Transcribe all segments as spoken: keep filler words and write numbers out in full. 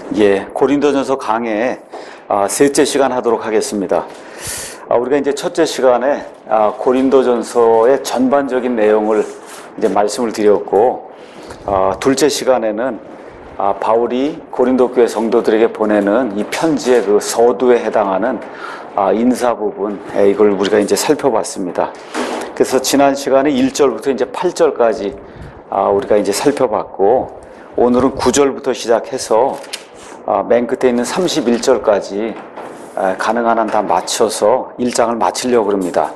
예, 고린도전서 강의 아, 셋째 시간 하도록 하겠습니다. 아, 우리가 이제 첫째 시간에 아, 고린도전서의 전반적인 내용을 이제 말씀을 드렸고, 아, 둘째 시간에는 아, 바울이 고린도 교회 성도들에게 보내는 이 편지의 그 서두에 해당하는 아, 인사 부분, 에, 이걸 우리가 이제 살펴봤습니다. 그래서 지난 시간에 일 절부터 이제 팔 절까지 아, 우리가 이제 살펴봤고, 오늘은 구 절부터 시작해서 아, 맨 끝에 있는 삼십일 절까지 아, 가능한 한 다 맞춰서 일 장을 마치려고 합니다.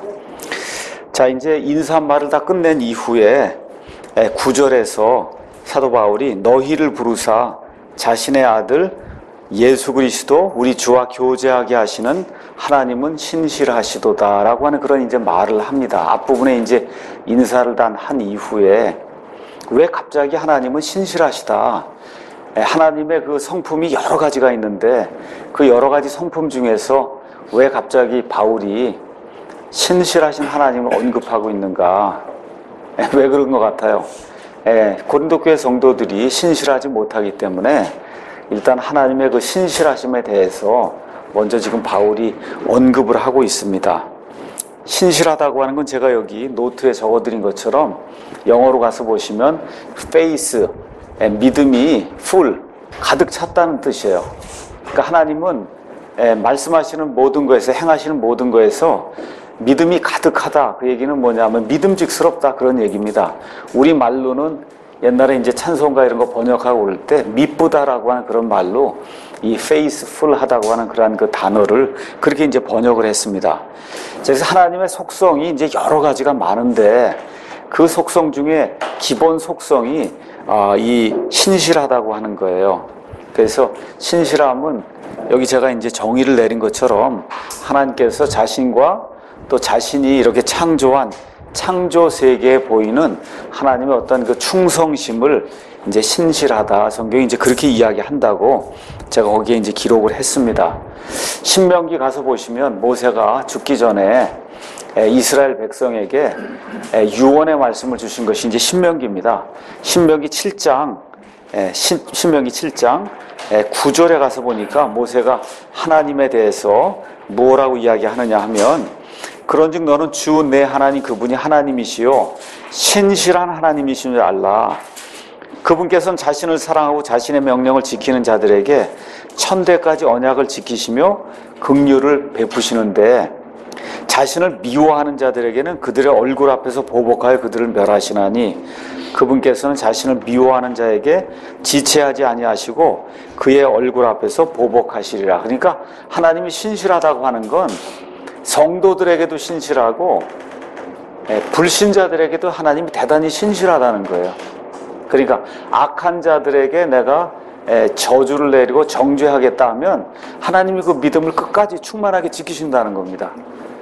자, 이제 인사말을 다 끝낸 이후에 에, 구 절에서 사도 바울이 너희를 부르사 자신의 아들 예수 그리스도 우리 주와 교제하게 하시는 하나님은 신실하시도다 라고 하는 그런 이제 말을 합니다. 앞부분에 이제 인사를 단 한 이후에 왜 갑자기 하나님은 신실하시다, 하나님의 그 성품이 여러 가지가 있는데 그 여러 가지 성품 중에서 왜 갑자기 바울이 신실하신 하나님을 언급하고 있는가, 왜 그런 것 같아요? 고린도 교회 성도들이 신실하지 못하기 때문에 일단 하나님의 그 신실하심에 대해서 먼저 지금 바울이 언급을 하고 있습니다. 신실하다고 하는 건 제가 여기 노트에 적어드린 것처럼 영어로 가서 보시면 faith, 믿음이 full, 가득 찼다는 뜻이에요. 그러니까 하나님은 말씀하시는 모든 것에서, 행하시는 모든 것에서 믿음이 가득하다. 그 얘기는 뭐냐면 믿음직스럽다, 그런 얘기입니다. 우리 말로는 옛날에 이제 찬송가 이런 거 번역하고 그럴 때 미쁘다라고 하는 그런 말로 이 faithful하다고 하는 그러한 그 단어를 그렇게 이제 번역을 했습니다. 그래서 하나님의 속성이 이제 여러 가지가 많은데 그 속성 중에 기본 속성이 아, 이 신실하다고 하는 거예요. 그래서 신실함은 여기 제가 이제 정의를 내린 것처럼 하나님께서 자신과 또 자신이 이렇게 창조한 창조 세계에 보이는 하나님의 어떤 그 충성심을 이제 신실하다, 성경이 이제 그렇게 이야기한다고 제가 거기에 이제 기록을 했습니다. 신명기 가서 보시면 모세가 죽기 전에 이스라엘 백성에게 유언의 말씀을 주신 것이 이제 신명기입니다. 신명기 칠 장, 신명기 칠 장 구 절에 가서 보니까 모세가 하나님에 대해서 뭐라고 이야기하느냐 하면, 그런즉 너는 주 내 하나님 그분이 하나님이시요 신실한 하나님이신 줄 알라. 그분께서는 자신을 사랑하고 자신의 명령을 지키는 자들에게 천대까지 언약을 지키시며 긍휼을 베푸시는데 자신을 미워하는 자들에게는 그들의 얼굴 앞에서 보복하여 그들을 멸하시나니 그분께서는 자신을 미워하는 자에게 지체하지 아니하시고 그의 얼굴 앞에서 보복하시리라. 그러니까 하나님이 신실하다고 하는 건 성도들에게도 신실하고 불신자들에게도 하나님이 대단히 신실하다는 거예요. 그러니까 악한 자들에게 내가 저주를 내리고 정죄하겠다 하면 하나님이 그 믿음을 끝까지 충만하게 지키신다는 겁니다.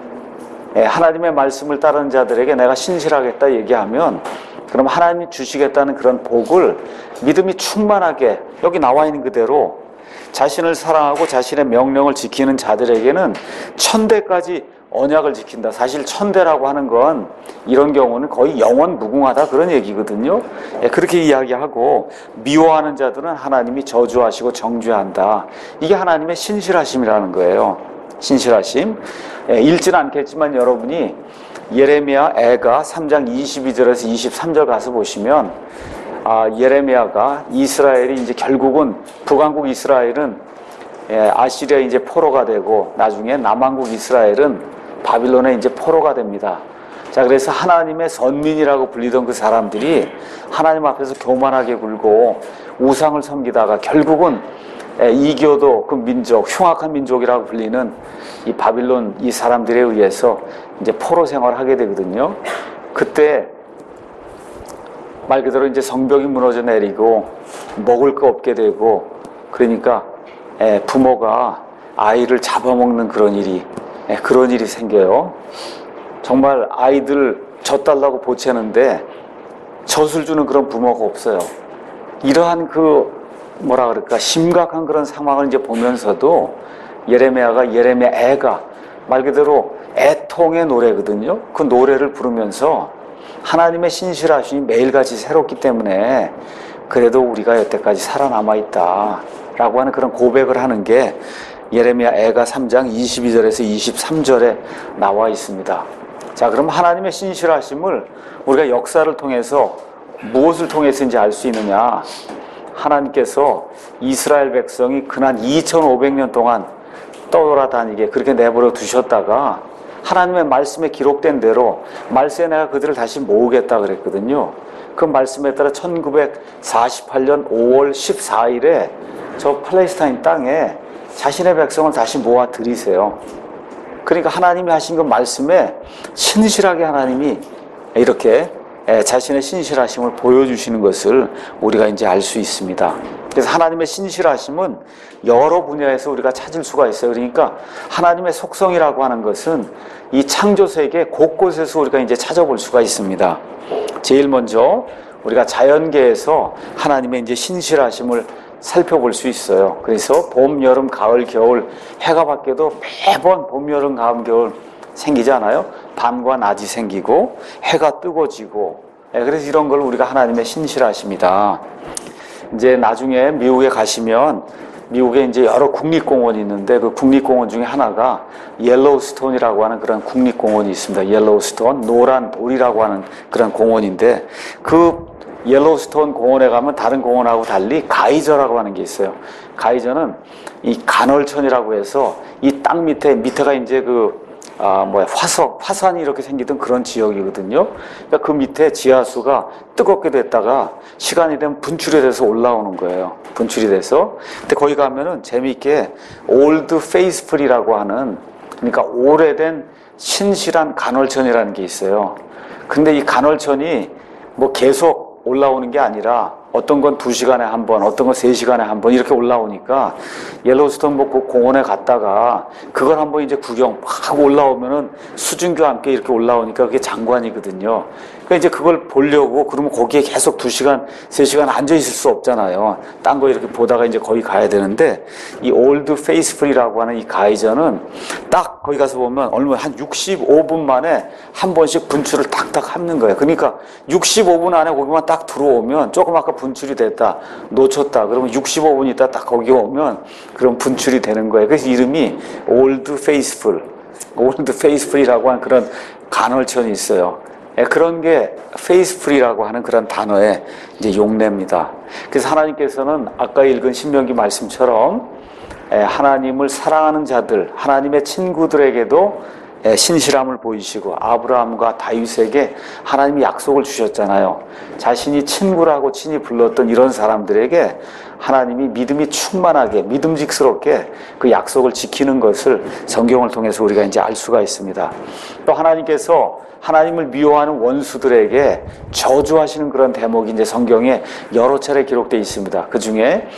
하나님의 말씀을 따르는 자들에게 내가 신실하겠다 얘기하면 그럼 하나님이 주시겠다는 그런 복을 믿음이 충만하게 여기 나와 있는 그대로 자신을 사랑하고 자신의 명령을 지키는 자들에게는 천대까지 언약을 지킨다. 사실 천대라고 하는 건 이런 경우는 거의 영원 무궁하다, 그런 얘기거든요. 그렇게 이야기하고 미워하는 자들은 하나님이 저주하시고 정죄한다. 이게 하나님의 신실하심이라는 거예요. 신실하심. 읽지는 않겠지만 여러분이 예레미야 애가 삼 장 이십이 절에서 이십삼 절 가서 보시면 아, 예레미야가 이스라엘이 이제 결국은 북왕국 이스라엘은 예, 아시리아 이제 포로가 되고 나중에 남왕국 이스라엘은 바빌론에 이제 포로가 됩니다. 자, 그래서 하나님의 선민이라고 불리던 그 사람들이 하나님 앞에서 교만하게 굴고 우상을 섬기다가 결국은 예, 이교도 그 민족, 흉악한 민족이라고 불리는 이 바빌론 이 사람들에 의해서 이제 포로 생활을 하게 되거든요. 그때 말 그대로 이제 성벽이 무너져 내리고 먹을 거 없게 되고, 그러니까 부모가 아이를 잡아먹는 그런 일이 그런 일이 생겨요. 정말 아이들 젖달라고 보채는데 젖을 주는 그런 부모가 없어요. 이러한 그 뭐라 그럴까 심각한 그런 상황을 이제 보면서도 예레미야가 예레미야 애가 말 그대로 애통의 노래거든요. 그 노래를 부르면서 하나님의 신실하심이 매일같이 새롭기 때문에 그래도 우리가 여태까지 살아남아 있다. 라고 하는 그런 고백을 하는 게 예레미야 애가 삼 장 이십이 절에서 이십삼 절에 나와 있습니다. 자, 그럼 하나님의 신실하심을 우리가 역사를 통해서 무엇을 통해서인지 알 수 있느냐? 하나님께서 이스라엘 백성이 그난 이천오백 년 동안 떠돌아다니게 그렇게 내버려 두셨다가 하나님의 말씀에 기록된 대로 말세에 내가 그들을 다시 모으겠다 그랬거든요. 그 말씀에 따라 천구백사십팔 년 오월 십사일에 저 팔레스타인 땅에 자신의 백성을 다시 모아 들이세요. 그러니까 하나님이 하신 그 말씀에 신실하게 하나님이 이렇게 자신의 신실하심을 보여주시는 것을 우리가 이제 알 수 있습니다. 그래서 하나님의 신실하심은 여러 분야에서 우리가 찾을 수가 있어요. 그러니까 하나님의 속성이라고 하는 것은 이 창조세계 곳곳에서 우리가 이제 찾아볼 수가 있습니다. 제일 먼저 우리가 자연계에서 하나님의 이제 신실하심을 살펴볼 수 있어요. 그래서 봄, 여름, 가을, 겨울 해가 바뀌어도 매번 봄, 여름, 가을, 겨울 생기잖아요. 밤과 낮이 생기고 해가 뜨거워지고, 그래서 이런 걸 우리가 하나님의 신실하심이다. 이제 나중에 미국에 가시면 미국에 이제 여러 국립공원이 있는데 그 국립공원 중에 하나가 옐로우스톤이라고 하는 그런 국립공원이 있습니다. 옐로우스톤, 노란 돌이라고 하는 그런 공원인데 그 옐로우스톤 공원에 가면 다른 공원하고 달리 가이저라고 하는 게 있어요. 가이저는 이 간헐천이라고 해서 이 땅 밑에, 밑에가 이제 그 아, 뭐야, 화석, 화산이 이렇게 생기던 그런 지역이거든요. 그러니까 그 밑에 지하수가 뜨겁게 됐다가 시간이 되면 분출이 돼서 올라오는 거예요. 분출이 돼서. 근데 거기 가면은 재미있게 올드 페이스풀이라고 하는, 그러니까 오래된 신실한 간헐천이라는 게 있어요. 근데 이 간헐천이 뭐 계속 올라오는 게 아니라 어떤 건 두 시간에 한 번, 어떤 건 세 시간에 한 번 이렇게 올라오니까 옐로우스톤 뭐 그 공원에 갔다가 그걸 한번 이제 구경 막 올라오면은 수증기와 함께 이렇게 올라오니까 그게 장관이거든요. 그러니까 이제 그걸 보려고 그러면 거기에 계속 두 시간, 세 시간 앉아 있을 수 없잖아요. 딴 거 이렇게 보다가 이제 거기 가야 되는데 이 올드 페이스풀이라고 하는 이 가이저는 딱 거기 가서 보면 얼마 한 육십오 분 만에 한 번씩 분출을 탁탁 합는 거예요. 그러니까 육십오 분 안에 거기만 딱 들어오면 조금 아까 분출이 됐다, 놓쳤다. 그러면 육십오 분 있다 딱 거기 오면 그럼 분출이 되는 거예요. 그래서 이름이 올드 페이스풀, 올드 페이스풀이라고 하는 그런 간헐천이 있어요. 예, 그런 게 페이스풀이라고 하는 그런 단어의 이제 용례입니다. 그래서 하나님께서는 아까 읽은 신명기 말씀처럼 예, 하나님을 사랑하는 자들, 하나님의 친구들에게도 예, 신실함을 보이시고 아브라함과 다윗에게 하나님이 약속을 주셨잖아요. 자신이 친구라고 친히 불렀던 이런 사람들에게 하나님이 믿음이 충만하게 믿음직스럽게 그 약속을 지키는 것을 성경을 통해서 우리가 이제 알 수가 있습니다. 또 하나님께서 하나님을 미워하는 원수들에게 저주하시는 그런 대목이 이제 성경에 여러 차례 기록되어 있습니다. 그 중에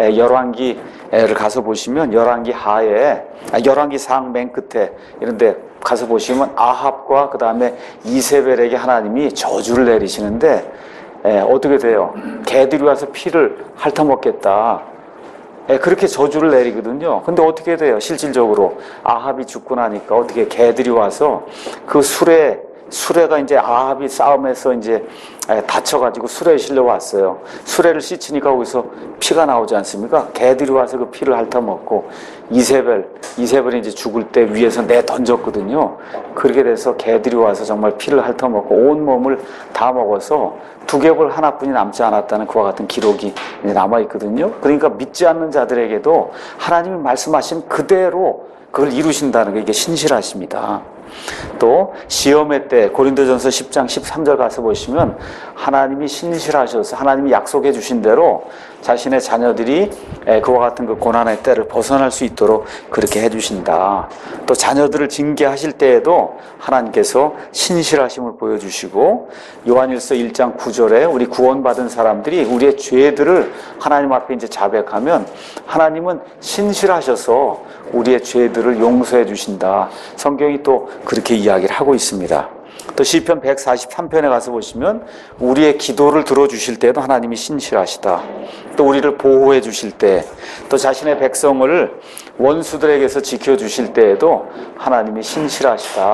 열왕기를 가서 보시면 열왕기 하에, 열왕기 상 맨 끝에 이런데 가서 보시면 아합과 그 다음에 이세벨에게 하나님이 저주를 내리시는데 에, 어떻게 돼요? 개들이 와서 피를 핥아먹겠다. 에, 그렇게 저주를 내리거든요. 근데 어떻게 돼요? 실질적으로 아합이 죽고 나니까 어떻게 개들이 와서 그 수레 수레가 이제 아합이 싸움에서 이제 다쳐가지고 수레에 실려왔어요. 수레를 씻으니까 거기서 피가 나오지 않습니까? 개들이 와서 그 피를 핥아먹고 이세벨, 이세벨이 이제 죽을 때 위에서 내 던졌거든요. 그렇게 돼서 개들이 와서 정말 피를 핥아먹고 온 몸을 다 먹어서 두개골 하나뿐이 남지 않았다는 그와 같은 기록이 남아있거든요. 그러니까 믿지 않는 자들에게도 하나님이 말씀하신 그대로 그걸 이루신다는 게 이게 신실하십니다. 또 시험의 때 고린도전서 십 장 십삼 절 가서 보시면 하나님이 신실하셔서 하나님이 약속해 주신 대로 자신의 자녀들이 그와 같은 그 고난의 때를 벗어날 수 있도록 그렇게 해주신다. 또 자녀들을 징계하실 때에도 하나님께서 신실하심을 보여주시고 요한일서 일 장 구 절에 우리 구원받은 사람들이 우리의 죄들을 하나님 앞에 이제 자백하면 하나님은 신실하셔서 우리의 죄들을 용서해 주신다. 성경이 또 그렇게 이야기를 하고 있습니다. 또 시편 백사십삼 편에 가서 보시면 우리의 기도를 들어주실 때도 하나님이 신실하시다. 또 우리를 보호해 주실 때, 또 자신의 백성을 원수들에게서 지켜주실 때에도 하나님이 신실하시다.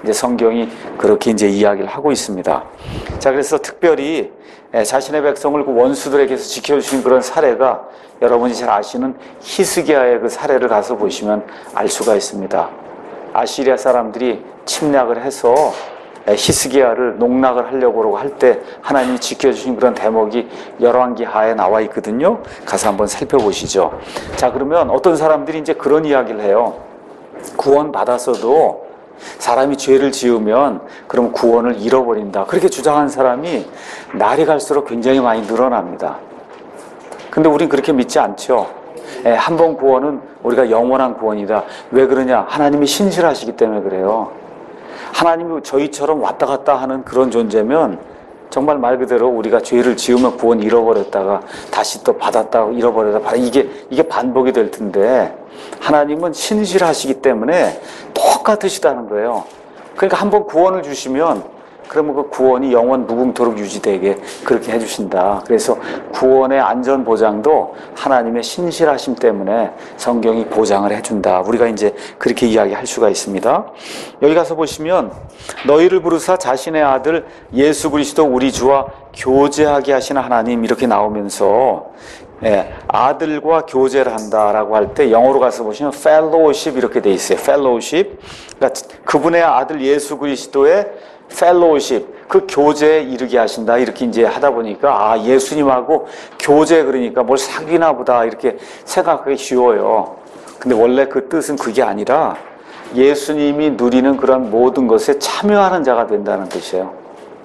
이제 성경이 그렇게 이제 이야기를 하고 있습니다. 자, 그래서 특별히 자신의 백성을 그 원수들에게서 지켜주신 그런 사례가 여러분이 잘 아시는 히스기야의 그 사례를 가서 보시면 알 수가 있습니다. 아시리아 사람들이 침략을 해서 히스기야를 농락을 하려고 할 때 하나님이 지켜주신 그런 대목이 열왕기 하에 나와 있거든요. 가서 한번 살펴보시죠. 자, 그러면 어떤 사람들이 이제 그런 이야기를 해요. 구원 받았어도 사람이 죄를 지으면 그럼 구원을 잃어버린다. 그렇게 주장한 사람이 날이 갈수록 굉장히 많이 늘어납니다. 근데 우린 그렇게 믿지 않죠. 한 번 구원은 우리가 영원한 구원이다. 왜 그러냐? 하나님이 신실하시기 때문에 그래요. 하나님이 저희처럼 왔다 갔다 하는 그런 존재면 정말 말 그대로 우리가 죄를 지으면 구원 잃어버렸다가 다시 또 받았다가 잃어버렸다가 이게 이게 반복이 될 텐데 하나님은 신실하시기 때문에 똑같으시다는 거예요. 그러니까 한번 구원을 주시면 그러면 그 구원이 영원 무궁토록 유지되게 그렇게 해주신다. 그래서 구원의 안전 보장도 하나님의 신실하심 때문에 성경이 보장을 해준다. 우리가 이제 그렇게 이야기할 수가 있습니다. 여기 가서 보시면 너희를 부르사 자신의 아들 예수 그리스도 우리 주와 교제하게 하시는 하나님 이렇게 나오면서 예, 아들과 교제를 한다라고 할 때 영어로 가서 보시면 fellowship 이렇게 돼 있어요. fellowship. 그러니까 그분의 아들 예수 그리스도의 fellowship, 그 교제에 이르게 하신다. 이렇게 이제 하다 보니까 아, 예수님하고 교제 그러니까 뭘 사귀나 보다 이렇게 생각하기 쉬워요. 근데 원래 그 뜻은 그게 아니라 예수님이 누리는 그런 모든 것에 참여하는 자가 된다는 뜻이에요.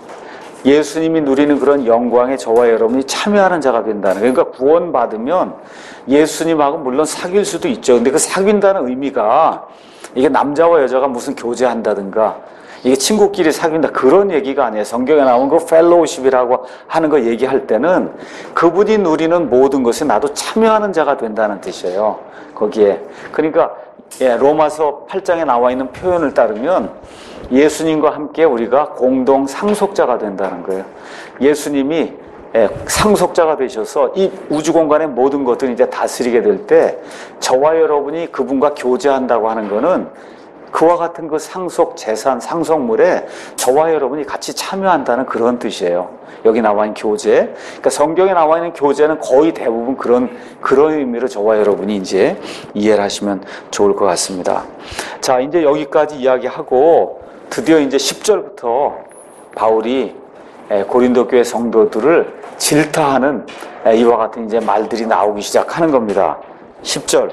예수님이 누리는 그런 영광에 저와 여러분이 참여하는 자가 된다는 거예요. 그러니까 구원받으면 예수님하고 물론 사귈 수도 있죠. 근데 그 사귄다는 의미가 이게 남자와 여자가 무슨 교제한다든가 이게 친구끼리 사귄다 그런 얘기가 아니에요. 성경에 나온 그 펠로우십이라고 하는 거 얘기할 때는 그분이 누리는 모든 것에 나도 참여하는 자가 된다는 뜻이에요. 거기에. 그러니까 예, 로마서 팔 장에 나와 있는 표현을 따르면 예수님과 함께 우리가 공동 상속자가 된다는 거예요. 예수님이 예, 상속자가 되셔서 이 우주 공간의 모든 것들을 이제 다스리게 될 때 저와 여러분이 그분과 교제한다고 하는 거는 그와 같은 그 상속 재산, 상속물에 저와 여러분이 같이 참여한다는 그런 뜻이에요. 여기 나와 있는 교제. 그러니까 성경에 나와 있는 교제는 거의 대부분 그런, 그런 의미로 저와 여러분이 이제 이해를 하시면 좋을 것 같습니다. 자, 이제 여기까지 이야기하고 드디어 이제 십 절부터 바울이 고린도 교회 성도들을 질타하는 이와 같은 이제 말들이 나오기 시작하는 겁니다. 십 절.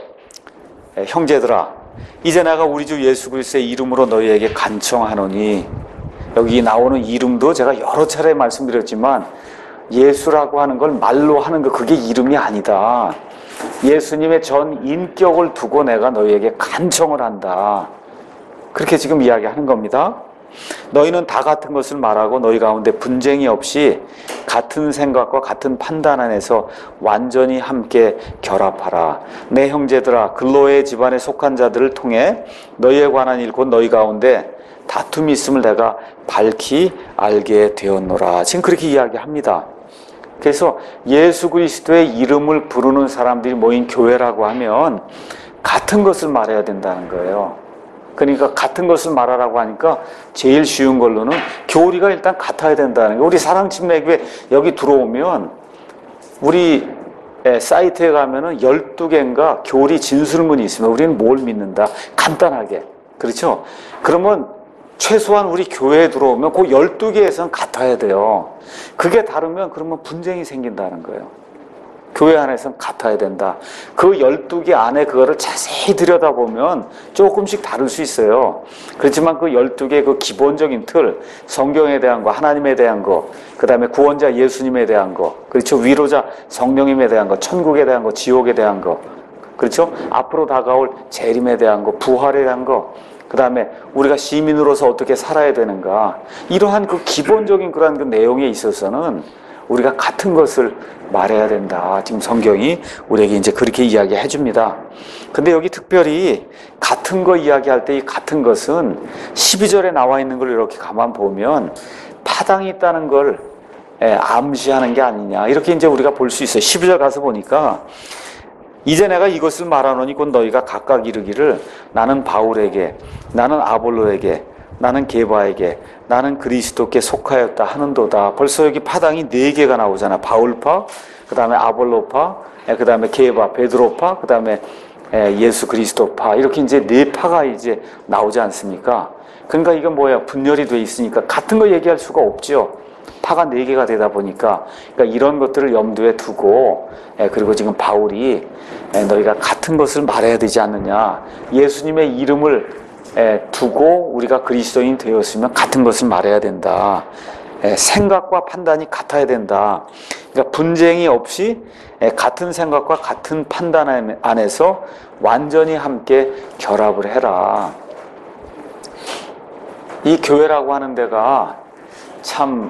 형제들아, 이제 내가 우리 주 예수 그리스도의 이름으로 너희에게 간청하노니, 여기 나오는 이름도 제가 여러 차례 말씀드렸지만 예수라고 하는 걸 말로 하는 거 그게 이름이 아니다. 예수님의 전 인격을 두고 내가 너희에게 간청을 한다. 그렇게 지금 이야기하는 겁니다. 너희는 다 같은 것을 말하고 너희 가운데 분쟁이 없이 같은 생각과 같은 판단 안에서 완전히 함께 결합하라. 내 형제들아, 글로의 집안에 속한 자들을 통해 너희에 관한 일 곧 너희 가운데 다툼이 있음을 내가 밝히 알게 되었노라. 지금 그렇게 이야기합니다. 그래서 예수 그리스도의 이름을 부르는 사람들이 모인 교회라고 하면 같은 것을 말해야 된다는 거예요. 그러니까 같은 것을 말하라고 하니까 제일 쉬운 걸로는 교리가 일단 같아야 된다는 거예요. 우리 사랑침례교회 여기 들어오면 우리 사이트에 가면은 열두 개인가 교리 진술문이 있으면 우리는 뭘 믿는다? 간단하게. 그렇죠? 그러면 최소한 우리 교회에 들어오면 그 열두 개에서는 같아야 돼요. 그게 다르면 그러면 분쟁이 생긴다는 거예요. 교회 안에서는 같아야 된다. 그 열두 개 안에 그거를 자세히 들여다보면 조금씩 다를 수 있어요. 그렇지만 그 열두 개 그 기본적인 틀, 성경에 대한 거, 하나님에 대한 거, 그 다음에 구원자 예수님에 대한 거, 그렇죠? 위로자 성령님에 대한 거, 천국에 대한 거, 지옥에 대한 거, 그렇죠? 앞으로 다가올 재림에 대한 거, 부활에 대한 거, 그 다음에 우리가 시민으로서 어떻게 살아야 되는가, 이러한 그 기본적인 그런 그 내용에 있어서는 우리가 같은 것을 말해야 된다. 지금 성경이 우리에게 이제 그렇게 이야기해 줍니다. 근데 여기 특별히 같은 거 이야기할 때 이 같은 것은 십이 절에 나와 있는 걸 이렇게 가만 보면 파당이 있다는 걸 암시하는 게 아니냐. 이렇게 이제 우리가 볼 수 있어요. 십이 절 가서 보니까 이제 내가 이것을 말하노니 곧 너희가 각각 이르기를 나는 바울에게, 나는 아볼로에게, 나는 게바에게, 나는 그리스도께 속하였다 하는도다. 벌써 여기 파당이 네 개가 나오잖아. 바울파, 그 다음에 아볼로파, 그 다음에 게바, 베드로파, 그 다음에 예수 그리스도파, 이렇게 이제 네 파가 이제 나오지 않습니까? 그러니까 이건 뭐야? 분열이 돼 있으니까 같은 거 얘기할 수가 없죠. 파가 네 개가 되다 보니까. 그러니까 이런 것들을 염두에 두고, 그리고 지금 바울이 너희가 같은 것을 말해야 되지 않느냐. 예수님의 이름을 두고 우리가 그리스도인이 되었으면 같은 것을 말해야 된다. 생각과 판단이 같아야 된다. 그러니까 분쟁이 없이 같은 생각과 같은 판단 안에서 완전히 함께 결합을 해라. 이 교회라고 하는 데가 참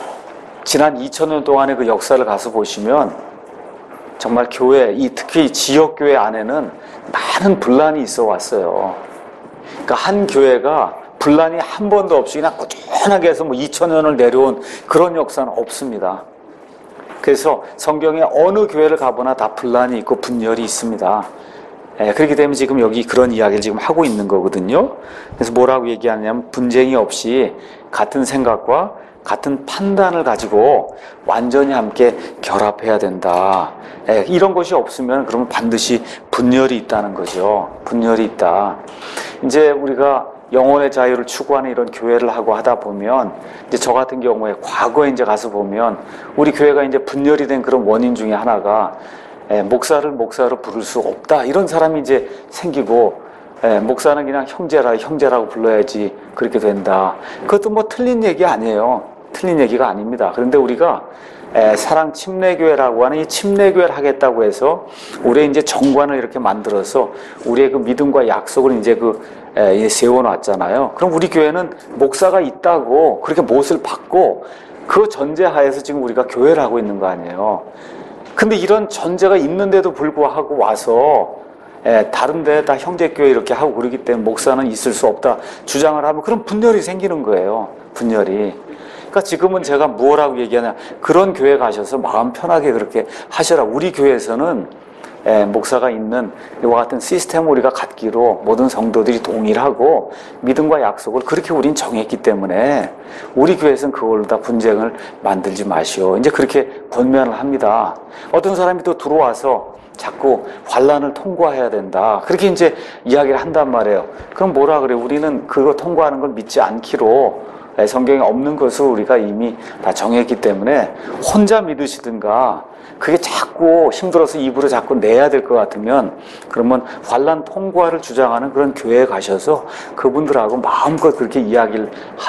지난 이천 년 동안의 그 역사를 가서 보시면 정말 교회, 이 특히 지역교회 안에는 많은 분란이 있어 왔어요. 그러니까 한 교회가 분란이 한 번도 없이 그냥 꾸준하게 해서 뭐 이천 년을 내려온 그런 역사는 없습니다. 그래서 성경에 어느 교회를 가보나 다 분란이 있고 분열이 있습니다. 예, 그렇기 때문에 지금 여기 그런 이야기를 지금 하고 있는 거거든요. 그래서 뭐라고 얘기하냐면 분쟁이 없이 같은 생각과 같은 판단을 가지고 완전히 함께 결합해야 된다. 예, 이런 것이 없으면 그러면 반드시 분열이 있다는 거죠. 분열이 있다. 이제 우리가 영혼의 자유를 추구하는 이런 교회를 하고 하다 보면 이제 저 같은 경우에 과거에 이제 가서 보면 우리 교회가 이제 분열이 된 그런 원인 중에 하나가 예, 목사를 목사로 부를 수 없다 이런 사람이 이제 생기고 예, 목사는 그냥 형제라 형제라고 불러야지 그렇게 된다. 그것도 뭐 틀린 얘기 아니에요. 틀린 얘기가 아닙니다. 그런데 우리가 에, 사랑 침례교회라고 하는 이 침례교회를 하겠다고 해서 우리의 이제 정관을 이렇게 만들어서 우리의 그 믿음과 약속을 이제 그 에, 세워놨잖아요. 그럼 우리 교회는 목사가 있다고 그렇게 못을 받고 그 전제하에서 지금 우리가 교회를 하고 있는 거 아니에요. 근데 이런 전제가 있는데도 불구하고 와서 에, 다른 데 다 형제교회 이렇게 하고 그러기 때문에 목사는 있을 수 없다 주장을 하면 그런 분열이 생기는 거예요. 분열이. 그러니까 지금은 제가 뭐라고 얘기하냐, 그런 교회 가셔서 마음 편하게 그렇게 하셔라. 우리 교회에서는 에, 목사가 있는 이와 같은 시스템을 우리가 갖기로 모든 성도들이 동일하고 믿음과 약속을 그렇게 우린 정했기 때문에 우리 교회에서는 그걸로 다 분쟁을 만들지 마시오. 이제 그렇게 권면을 합니다. 어떤 사람이 또 들어와서 자꾸 환란을 통과해야 된다. 그렇게 이제 이야기를 한단 말이에요. 그럼 뭐라 그래? 우리는 그거 통과하는 걸 믿지 않기로 성경에 없는 것을 우리가 이미 다 정했기 때문에 혼자 믿으시든가 그게 자꾸 힘들어서 입으로 자꾸 내야 될 것 같으면 그러면 환란 통과를 주장하는 그런 교회에 가셔서 그분들하고 마음껏 그렇게 이야기를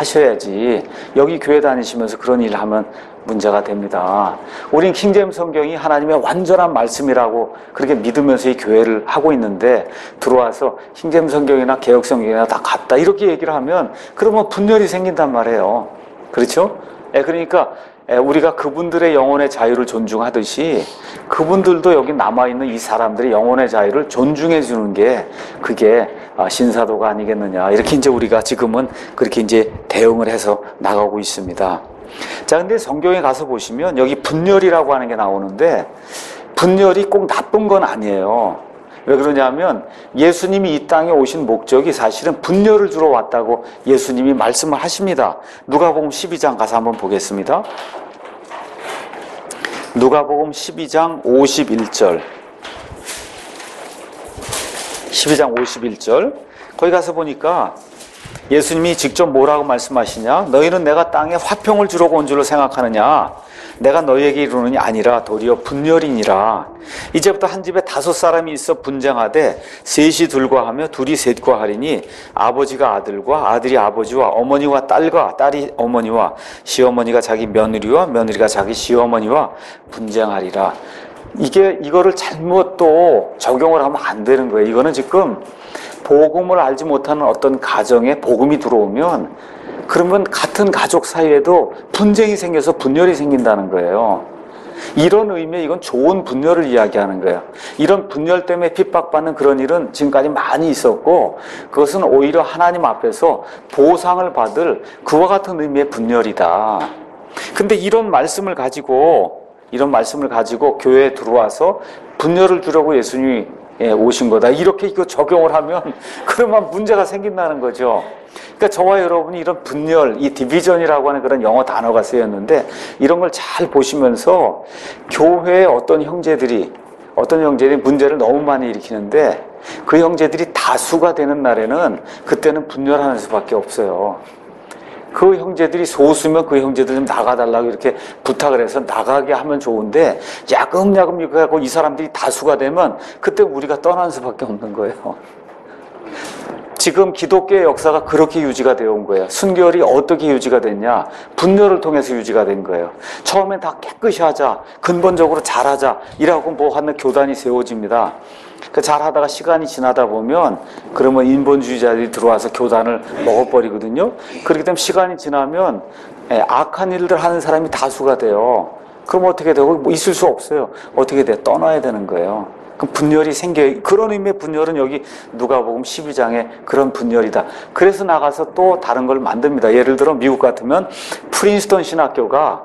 하셔야지 여기 교회 다니시면서 그런 일을 하면 문제가 됩니다. 우린 킹제임스 성경이 하나님의 완전한 말씀이라고 그렇게 믿으면서 이 교회를 하고 있는데 들어와서 킹제임스 성경이나 개역 성경이나 다 같다 이렇게 얘기를 하면 그러면 분열이 생긴단 말이에요. 그렇죠? 예, 그러니까 우리가 그분들의 영혼의 자유를 존중하듯이 그분들도 여기 남아있는 이 사람들의 영혼의 자유를 존중해 주는 게 그게 신사도가 아니겠느냐 이렇게 이제 우리가 지금은 그렇게 이제 대응을 해서 나가고 있습니다. 자, 근데 성경에 가서 보시면 여기 분열이라고 하는 게 나오는데 분열이 꼭 나쁜 건 아니에요. 왜 그러냐면 예수님이 이 땅에 오신 목적이 사실은 분열을 주러 왔다고 예수님이 말씀을 하십니다. 누가복음 십이 장 가서 한번 보겠습니다. 누가복음 십이 장 오십일 절 십이 장 오십일 절 거기 가서 보니까 예수님이 직접 뭐라고 말씀하시냐? 너희는 내가 땅에 화평을 주러 온 줄로 생각하느냐? 내가 너희에게 이르노니 아니라 도리어 분열이니라. 이제부터 한 집에 다섯 사람이 있어 분쟁하되 셋이 둘과 하며 둘이 셋과 하리니 아버지가 아들과 아들이 아버지와 어머니와 딸과 딸이 어머니와 시어머니가 자기 며느리와 며느리가 자기 시어머니와 분쟁하리라. 이게 이거를 잘못 또 적용을 하면 안 되는 거예요. 이거는 지금 복음을 알지 못하는 어떤 가정에 복음이 들어오면 그러면 같은 가족 사이에도 분쟁이 생겨서 분열이 생긴다는 거예요. 이런 의미에 이건 좋은 분열을 이야기하는 거예요. 이런 분열 때문에 핍박받는 그런 일은 지금까지 많이 있었고 그것은 오히려 하나님 앞에서 보상을 받을 그와 같은 의미의 분열이다. 근데 이런 말씀을 가지고 이런 말씀을 가지고 교회에 들어와서 분열을 주려고 예수님이 예, 오신 거다. 이렇게 이거 적용을 하면 그러면 문제가 생긴다는 거죠. 그러니까 저와 여러분이 이런 분열, 이 디비전이라고 하는 그런 영어 단어가 쓰였는데 이런 걸 잘 보시면서 교회의 어떤 형제들이 어떤 형제들이 문제를 너무 많이 일으키는데 그 형제들이 다수가 되는 날에는 그때는 분열하는 수밖에 없어요. 그 형제들이 소수면 그 형제들 좀 나가달라고 이렇게 부탁을 해서 나가게 하면 좋은데 야금야금 이렇게 하고 이 사람들이 다수가 되면 그때 우리가 떠날 수밖에 없는 거예요. 지금 기독교의 역사가 그렇게 유지가 되어 온 거예요. 순결이 어떻게 유지가 됐냐? 분열을 통해서 유지가 된 거예요. 처음엔 다 깨끗이 하자, 근본적으로 잘하자 이라고 뭐 하는 교단이 세워집니다. 그 잘하다가 시간이 지나다 보면 그러면 인본주의자들이 들어와서 교단을 먹어버리거든요. 그렇게 되면 시간이 지나면 악한 일들 하는 사람이 다수가 돼요. 그럼 어떻게 되고 뭐 있을 수 없어요. 어떻게 돼? 떠나야 되는 거예요. 그럼 분열이 생겨요. 그런 의미의 분열은 여기 누가복음 십이 장에 그런 분열이다. 그래서 나가서 또 다른 걸 만듭니다. 예를 들어 미국 같으면 프린스턴 신학교가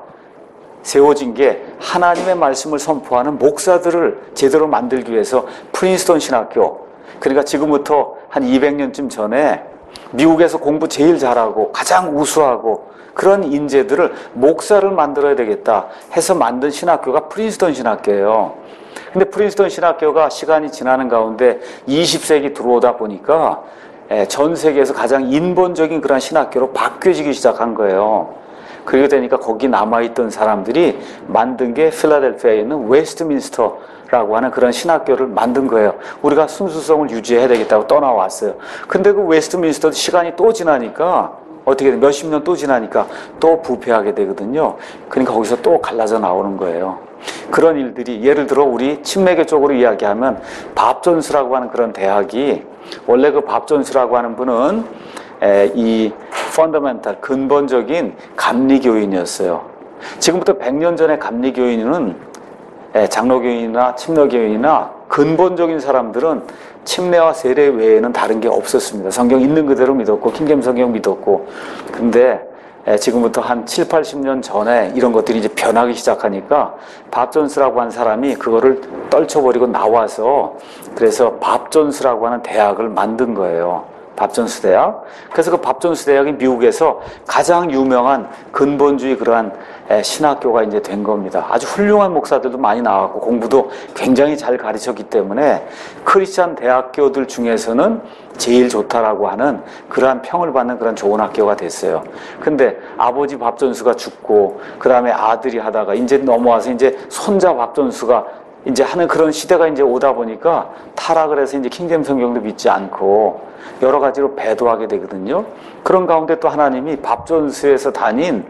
세워진 게 하나님의 말씀을 선포하는 목사들을 제대로 만들기 위해서 프린스턴 신학교, 그러니까 지금부터 한 이백 년쯤 전에 미국에서 공부 제일 잘하고 가장 우수하고 그런 인재들을 목사를 만들어야 되겠다 해서 만든 신학교가 프린스턴 신학교예요. 근데 프린스턴 신학교가 시간이 지나는 가운데 이십 세기 들어오다 보니까 전 세계에서 가장 인본적인 그런 신학교로 바뀌어지기 시작한 거예요. 그렇게 되니까 거기 남아있던 사람들이 만든 게 필라델피아에 있는 웨스트민스터라고 하는 그런 신학교를 만든 거예요. 우리가 순수성을 유지해야 되겠다고 떠나왔어요. 근데 그 웨스트민스터 시간이 또 지나니까 어떻게 돼? 몇십 년 또 지나니까 또 부패하게 되거든요. 그러니까 거기서 또 갈라져 나오는 거예요. 그런 일들이 예를 들어 우리 침례교 쪽으로 이야기하면 밥존스라고 하는 그런 대학이 원래 그 밥존스라고 하는 분은 에, 이 펀더멘탈 근본적인 감리교인이었어요. 지금부터 백 년 전에 감리교인은 에, 장로교인이나 침례교인이나 근본적인 사람들은 침례와 세례 외에는 다른 게 없었습니다. 성경 있는 그대로 믿었고 킹제임스 성경 믿었고. 근데 에, 지금부터 한 칠, 팔십 년 전에 이런 것들이 이제 변하기 시작하니까 밥 존스라고 하는 사람이 그거를 떨쳐버리고 나와서 그래서 밥 존스라고 하는 대학을 만든 거예요. 밥 존스 대학. 그래서 그 밥 존스 대학이 미국에서 가장 유명한 근본주의 그러한 신학교가 이제 된 겁니다. 아주 훌륭한 목사들도 많이 나왔고 공부도 굉장히 잘 가르쳤기 때문에 크리스찬 대학교들 중에서는 제일 좋다라고 하는 그러한 평을 받는 그런 좋은 학교가 됐어요. 근데 아버지 밥 존스가 죽고 그 다음에 아들이 하다가 이제 넘어와서 이제 손자 밥 존스가 이제 하는 그런 시대가 이제 오다 보니까 타락을 해서 이제 킹제임스 성경도 믿지 않고 여러 가지로 배도하게 되거든요. 그런 가운데 또 하나님이 밥 존스에서 다닌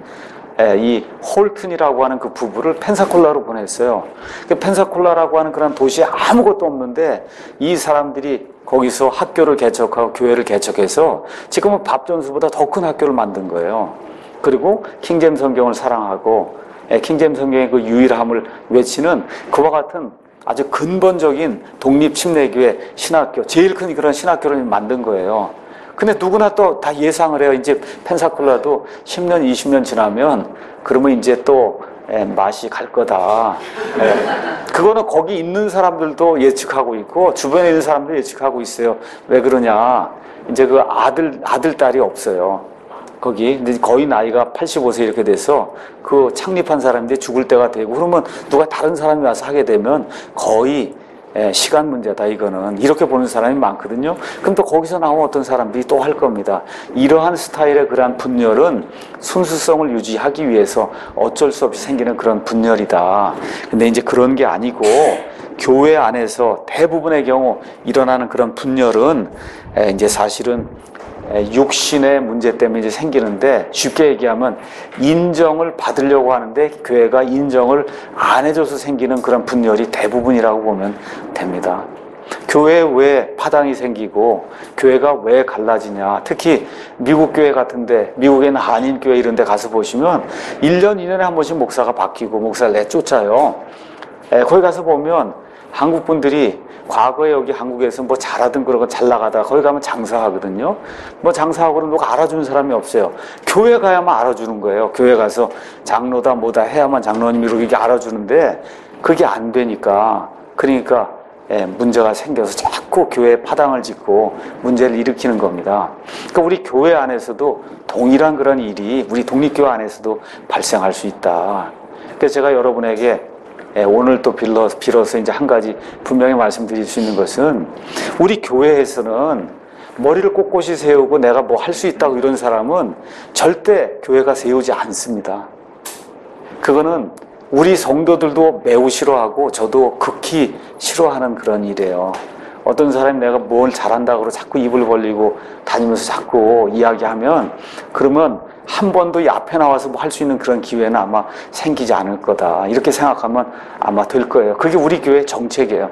이 홀튼이라고 하는 그 부부를 펜사콜라로 보냈어요. 그 펜사콜라라고 하는 그런 도시에 아무것도 없는데 이 사람들이 거기서 학교를 개척하고 교회를 개척해서 지금은 밥 존스보다 더 큰 학교를 만든 거예요. 그리고 킹제임스 성경을 사랑하고 킹제임스 성경의 그 유일함을 외치는 그와 같은 아주 근본적인 독립침례교회 신학교, 제일 큰 그런 신학교를 만든 거예요. 근데 누구나 또 다 예상을 해요. 이제 펜사콜라도 십 년, 이십 년 지나면 그러면 이제 또 맛이 갈 거다. 그거는 거기 있는 사람들도 예측하고 있고 주변에 있는 사람들도 예측하고 있어요. 왜 그러냐? 이제 그 아들, 아들, 딸이 없어요. 거기 근데 거의 나이가 팔십오 세 이렇게 돼서 그 창립한 사람들이 죽을 때가 되고 그러면 누가 다른 사람이 와서 하게 되면 거의 시간 문제다 이거는 이렇게 보는 사람이 많거든요. 그럼 또 거기서 나오면 어떤 사람들이 또 할 겁니다. 이러한 스타일의 그러한 분열은 순수성을 유지하기 위해서 어쩔 수 없이 생기는 그런 분열이다. 근데 이제 그런 게 아니고 교회 안에서 대부분의 경우 일어나는 그런 분열은 이제 사실은 육신의 문제 때문에 이제 생기는데 쉽게 얘기하면 인정을 받으려고 하는데 교회가 인정을 안 해줘서 생기는 그런 분열이 대부분이라고 보면 됩니다. 교회에 왜 파당이 생기고 교회가 왜 갈라지냐. 특히 미국 교회 같은데 미국에 있는 한인교회 이런 데 가서 보시면 일 년, 이 년에 한 번씩 목사가 바뀌고 목사를 내쫓아요. 거기 가서 보면 한국 분들이 과거에 여기 한국에서 뭐 잘하든 그러고 잘 나가다가 거기 가면 장사하거든요. 뭐 장사하고는 누가 알아주는 사람이 없어요. 교회 가야만 알아주는 거예요. 교회 가서 장로다 뭐다 해야만 장로님이 이렇게 알아주는데 그게 안 되니까 그러니까 예, 문제가 생겨서 자꾸 교회에 파당을 짓고 문제를 일으키는 겁니다. 그러니까 우리 교회 안에서도 동일한 그런 일이 우리 독립교회 안에서도 발생할 수 있다. 그래서 제가 여러분에게 예, 오늘 또 빌러, 빌어서 이제 한 가지 분명히 말씀드릴 수 있는 것은 우리 교회에서는 머리를 꼿꼿이 세우고 내가 뭐 할 수 있다고 이런 사람은 절대 교회가 세우지 않습니다. 그거는 우리 성도들도 매우 싫어하고 저도 극히 싫어하는 그런 일이에요. 어떤 사람이 내가 뭘 잘한다고 자꾸 입을 벌리고 다니면서 자꾸 이야기하면 그러면 한 번도 이 앞에 나와서 뭐 할 수 있는 그런 기회는 아마 생기지 않을 거다. 이렇게 생각하면 아마 될 거예요. 그게 우리 교회의 정책이에요.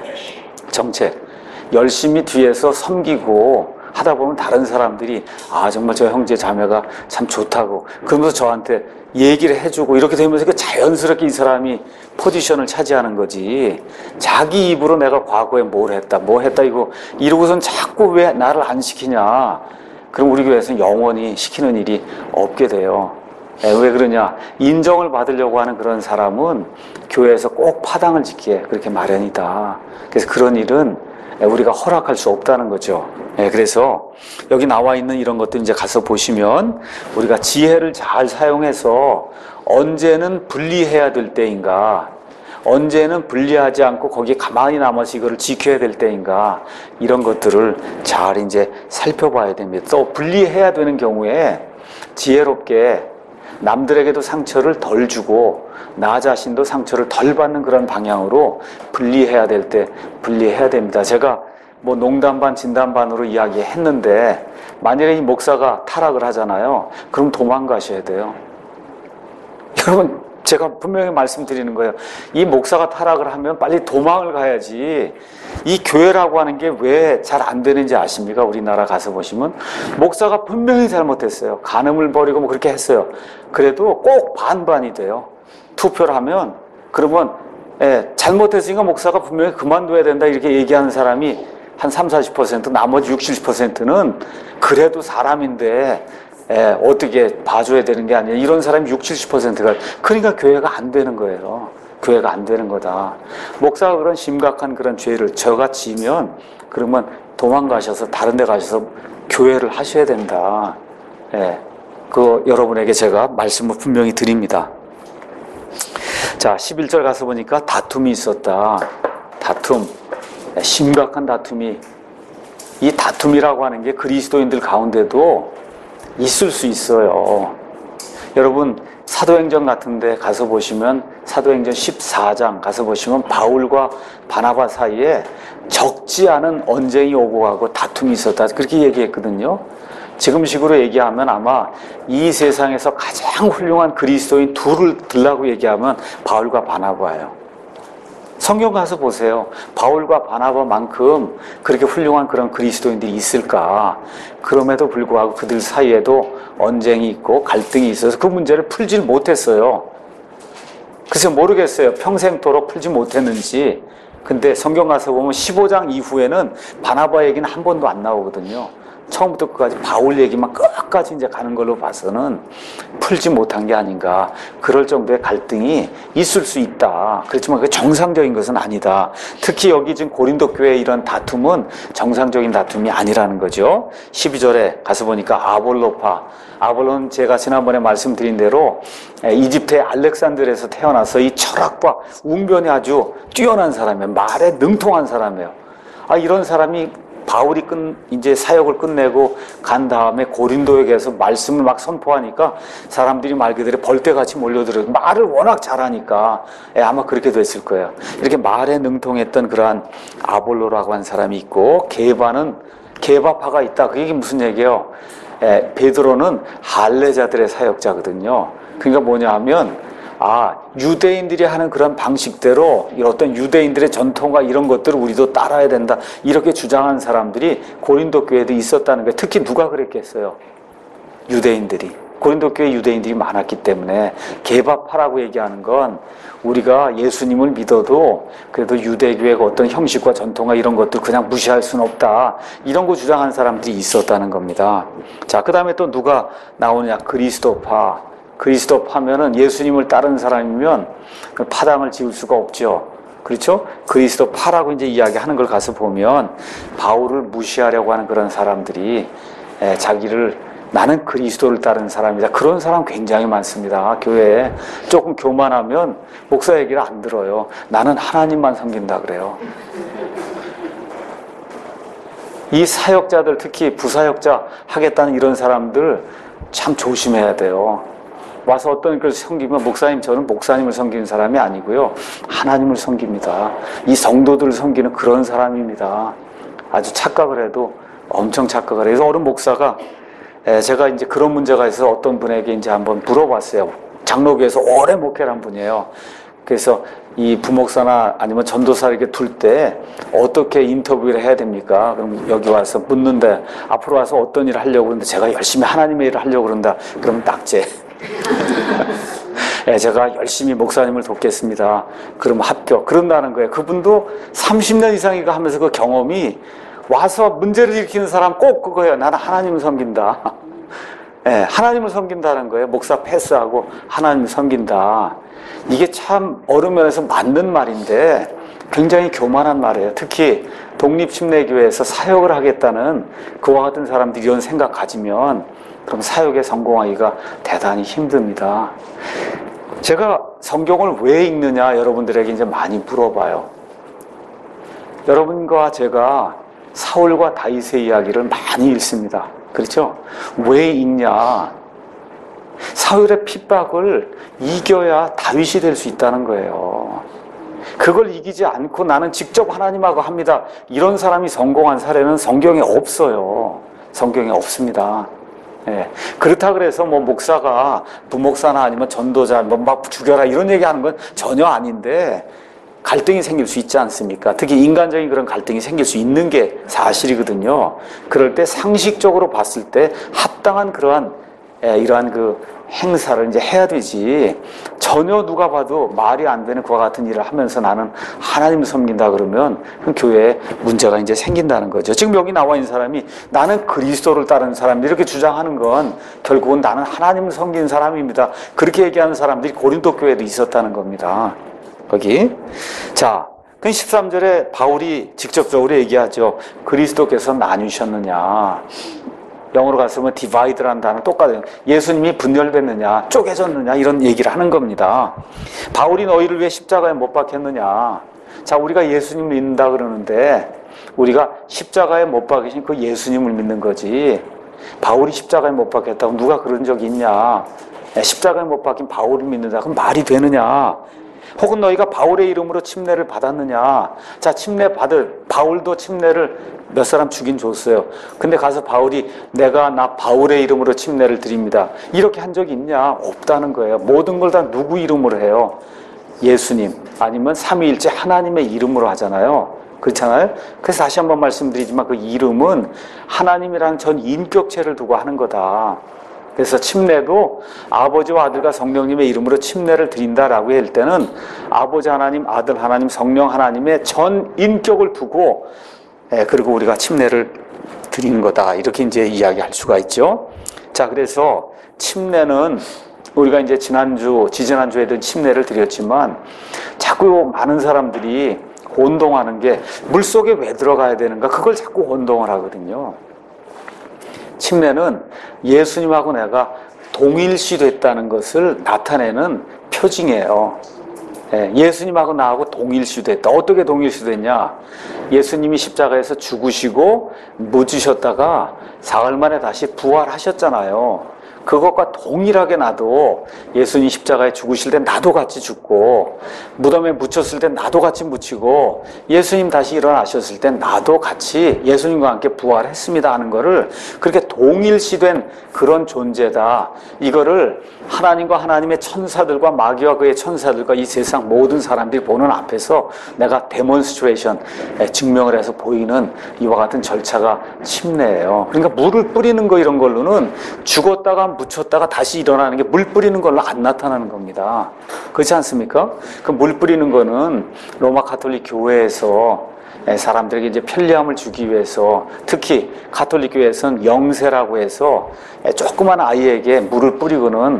정책. 열심히 뒤에서 섬기고 하다 보면 다른 사람들이 아 정말 저 형제 자매가 참 좋다고 그러면서 저한테 얘기를 해주고 이렇게 되면서 그 자연스럽게 이 사람이 포지션을 차지하는 거지. 자기 입으로 내가 과거에 뭘 했다 뭐 했다 이거 이러고선 자꾸 왜 나를 안 시키냐. 그럼 우리 교회에서는 영원히 시키는 일이 없게 돼요. 왜 그러냐. 인정을 받으려고 하는 그런 사람은 교회에서 꼭 파당을 짓기에 그렇게 마련이다. 그래서 그런 일은 우리가 허락할 수 없다는 거죠. 네, 그래서 여기 나와 있는 이런 것들 이제 가서 보시면 우리가 지혜를 잘 사용해서 언제는 분리해야 될 때인가, 언제는 분리하지 않고 거기에 가만히 남아서 이거를 지켜야 될 때인가, 이런 것들을 잘 이제 살펴봐야 됩니다. 또 분리해야 되는 경우에 지혜롭게 남들에게도 상처를 덜 주고 나 자신도 상처를 덜 받는 그런 방향으로 분리해야 될 때 분리해야 됩니다. 제가 뭐 농담 반 진담 반으로 이야기했는데 만약에 이 목사가 타락을 하잖아요. 그럼 도망가셔야 돼요. 여러분 제가 분명히 말씀드리는 거예요. 이 목사가 타락을 하면 빨리 도망을 가야지. 이 교회라고 하는 게 왜 잘 안 되는지 아십니까? 우리나라 가서 보시면 목사가 분명히 잘못했어요. 간음을 벌이고 뭐 그렇게 했어요. 그래도 꼭 반반이 돼요. 투표를 하면 그러면 예, 잘못했으니까 목사가 분명히 그만둬야 된다 이렇게 얘기하는 사람이 한 삼, 사십 퍼센트 나머지 육십, 칠십 퍼센트는 그래도 사람인데 예, 어떻게 봐줘야 되는 게 아니야. 이런 사람이 육십, 칠십 퍼센트가 그러니까 교회가 안 되는 거예요. 교회가 안 되는 거다. 목사가 그런 심각한 그런 죄를 저같이 지면 그러면 도망가셔서 다른 데 가셔서 교회를 하셔야 된다. 예, 그 여러분에게 제가 말씀을 분명히 드립니다. 자, 십일 절 가서 보니까 다툼이 있었다. 다툼. 심각한 다툼이. 이 다툼이라고 하는 게 그리스도인들 가운데도 있을 수 있어요. 여러분 사도행전 같은 데 가서 보시면 사도행전 십사 장 가서 보시면 바울과 바나바 사이에 적지 않은 언쟁이 오고 가고 다툼이 있었다. 그렇게 얘기했거든요. 지금식으로 얘기하면 아마 이 세상에서 가장 훌륭한 그리스도인 둘을 들라고 얘기하면 바울과 바나바예요. 성경 가서 보세요. 바울과 바나바만큼 그렇게 훌륭한 그런 그리스도인들이 있을까? 그럼에도 불구하고 그들 사이에도 언쟁이 있고 갈등이 있어서 그 문제를 풀질 못했어요. 글쎄 모르겠어요. 평생토록 풀지 못했는지. 근데 성경 가서 보면 십오 장 이후에는 바나바 얘기는 한 번도 안 나오거든요. 처음부터 끝까지 바울 얘기만 끝까지 이제 가는 걸로 봐서는 풀지 못한 게 아닌가. 그럴 정도의 갈등이 있을 수 있다. 그렇지만 그게 정상적인 것은 아니다. 특히 여기 지금 고린도 교회의 이런 다툼은 정상적인 다툼이 아니라는 거죠. 십이 절에 가서 보니까 아볼로파. 아볼로는 제가 지난번에 말씀드린 대로 이집트의 알렉산드르에서 태어나서 이 철학과 웅변이 아주 뛰어난 사람이에요. 말에 능통한 사람이에요. 아, 이런 사람이 바울이 끝, 이제 사역을 끝내고 간 다음에 고린도에 가서 말씀을 막 선포하니까 사람들이 말 그대로 벌떼같이 몰려들어요. 말을 워낙 잘하니까 예, 아마 그렇게 됐을 거예요. 이렇게 말에 능통했던 그러한 아볼로라고 한 사람이 있고 게바는 게바파가 있다. 그게 무슨 얘기예요? 예, 베드로는 할례자들의 사역자거든요. 그러니까 뭐냐 하면 아, 유대인들이 하는 그런 방식대로 어떤 유대인들의 전통과 이런 것들을 우리도 따라야 된다. 이렇게 주장하는 사람들이 고린도 교회도 있었다는 게 특히 누가 그랬겠어요? 유대인들이. 고린도 교회 유대인들이 많았기 때문에 게바파라고 얘기하는 건 우리가 예수님을 믿어도 그래도 유대교회가 어떤 형식과 전통과 이런 것들 그냥 무시할 수는 없다. 이런 거 주장하는 사람들이 있었다는 겁니다. 자, 그 다음에 또 누가 나오느냐? 그리스도파. 그리스도파면은 예수님을 따르는 사람이면 파당을 지을 수가 없죠. 그렇죠? 그리스도파라고 이제 이야기하는 걸 가서 보면 바울을 무시하려고 하는 그런 사람들이 에, 자기를 나는 그리스도를 따르는 사람이다. 그런 사람 굉장히 많습니다. 교회에 조금 교만하면 목사 얘기를 안 들어요. 나는 하나님만 섬긴다 그래요. 이 사역자들, 특히 부사역자 하겠다는 이런 사람들 참 조심해야 돼요. 와서 어떤 걸 섬기면 목사님, 저는 목사님을 섬기는 사람이 아니고요, 하나님을 섬깁니다. 이 성도들을 섬기는 그런 사람입니다. 아주 착각을 해도 엄청 착각을 해요. 그래서 어른 목사가 제가 이제 그런 문제가 있어서 어떤 분에게 이제 한번 물어봤어요. 장로교에서 오래 목회를 한 분이에요. 그래서 이 부목사나 아니면 전도사를 이렇게 둘 때 어떻게 인터뷰를 해야 됩니까? 그럼 여기 와서 묻는데, 앞으로 와서 어떤 일을 하려고 그러는데 제가 열심히 하나님의 일을 하려고 그런다. 그러면 낙제. 예, 제가 열심히 목사님을 돕겠습니다. 그럼 합격. 그런다는 거예요. 그분도 삼십 년 이상이가 하면서 그 경험이 와서 문제를 일으키는 사람 꼭 그거예요. 나는 하나님을 섬긴다. 예, 하나님을 섬긴다는 거예요. 목사 패스하고 하나님을 섬긴다. 이게 참 어느 면에서 맞는 말인데 굉장히 교만한 말이에요. 특히 독립침례교회에서 사역을 하겠다는 그와 같은 사람들이 이런 생각 가지면 그럼 사역에 성공하기가 대단히 힘듭니다. 제가 성경을 왜 읽느냐 여러분들에게 이제 많이 물어봐요. 여러분과 제가 사울과 다윗의 이야기를 많이 읽습니다. 그렇죠? 왜 읽냐? 사울의 핍박을 이겨야 다윗이 될 수 있다는 거예요. 그걸 이기지 않고 나는 직접 하나님하고 합니다. 이런 사람이 성공한 사례는 성경에 없어요. 성경에 없습니다. 예. 그렇다 그래서 뭐 목사가 부목사나 아니면 전도자 뭐 막 죽여라 이런 얘기하는 건 전혀 아닌데 갈등이 생길 수 있지 않습니까? 특히 인간적인 그런 갈등이 생길 수 있는 게 사실이거든요. 그럴 때 상식적으로 봤을 때 합당한 그러한 예, 이러한 그 행사를 이제 해야 되지, 전혀 누가 봐도 말이 안 되는 그와 같은 일을 하면서 나는 하나님을 섬긴다 그러면 그 교회에 문제가 이제 생긴다는 거죠. 지금 여기 나와 있는 사람이 나는 그리스도를 따르는 사람들 이렇게 주장하는 건 결국은 나는 하나님을 섬기는 사람입니다. 그렇게 얘기하는 사람들이 고린도 교회에도 있었다는 겁니다. 거기. 자, 그 십삼 절에 바울이 직접적으로 얘기하죠. 그리스도께서 나뉘셨느냐. 영어로 갔으면 divide라는 단어 똑같아요. 예수님이 분열됐느냐, 쪼개졌느냐 이런 얘기를 하는 겁니다. 바울이 너희를 왜 십자가에 못 박혔느냐. 자, 우리가 예수님을 믿는다 그러는데 우리가 십자가에 못 박히신 그 예수님을 믿는 거지, 바울이 십자가에 못 박혔다고 누가 그런 적이 있냐. 십자가에 못 박힌 바울을 믿는다 그럼 말이 되느냐. 혹은 너희가 바울의 이름으로 침례를 받았느냐. 자, 침례 받을, 바울도 침례를 몇 사람 주긴 줬어요. 근데 가서 바울이 내가 나 바울의 이름으로 침례를 드립니다 이렇게 한 적이 있냐? 없다는 거예요. 모든 걸 다 누구 이름으로 해요? 예수님 아니면 삼위일체 하나님의 이름으로 하잖아요. 그렇잖아요. 그래서 다시 한번 말씀드리지만 그 이름은 하나님이라는 전 인격체를 두고 하는 거다. 그래서 침례도 아버지와 아들과 성령님의 이름으로 침례를 드린다라고 할 때는 아버지 하나님, 아들 하나님, 성령 하나님의 전 인격을 두고 예, 그리고 우리가 침례를 드리는 거다. 이렇게 이제 이야기할 수가 있죠. 자, 그래서 침례는 우리가 이제 지난주, 지지난주에도 침례를 드렸지만 자꾸 많은 사람들이 혼동하는 게 물속에 왜 들어가야 되는가? 그걸 자꾸 혼동을 하거든요. 침례는 예수님하고 내가 동일시 됐다는 것을 나타내는 표징이에요. 예수님하고 나하고 동일시 됐다. 어떻게 동일시 됐냐? 예수님이 십자가에서 죽으시고 묻으셨다가 사흘 만에 다시 부활하셨잖아요. 그것과 동일하게 나도 예수님 십자가에 죽으실 때 나도 같이 죽고, 무덤에 묻혔을 때 나도 같이 묻히고, 예수님 다시 일어나셨을 때 나도 같이 예수님과 함께 부활했습니다 하는 거를, 그렇게 동일시된 그런 존재다. 이거를 하나님과 하나님의 천사들과 마귀와 그의 천사들과 이 세상 모든 사람들이 보는 앞에서 내가 데몬스트레이션, 증명을 해서 보이는 이와 같은 절차가 침례예요. 그러니까 물을 뿌리는 거 이런 걸로는 죽었다가 묻혔다가 다시 일어나는 게 물 뿌리는 걸로 안 나타나는 겁니다. 그렇지 않습니까? 그 물 뿌리는 거는 로마 가톨릭 교회에서 사람들에게 이제 편리함을 주기 위해서, 특히 가톨릭 교회에서는 영세라고 해서 조그만 아이에게 물을 뿌리고는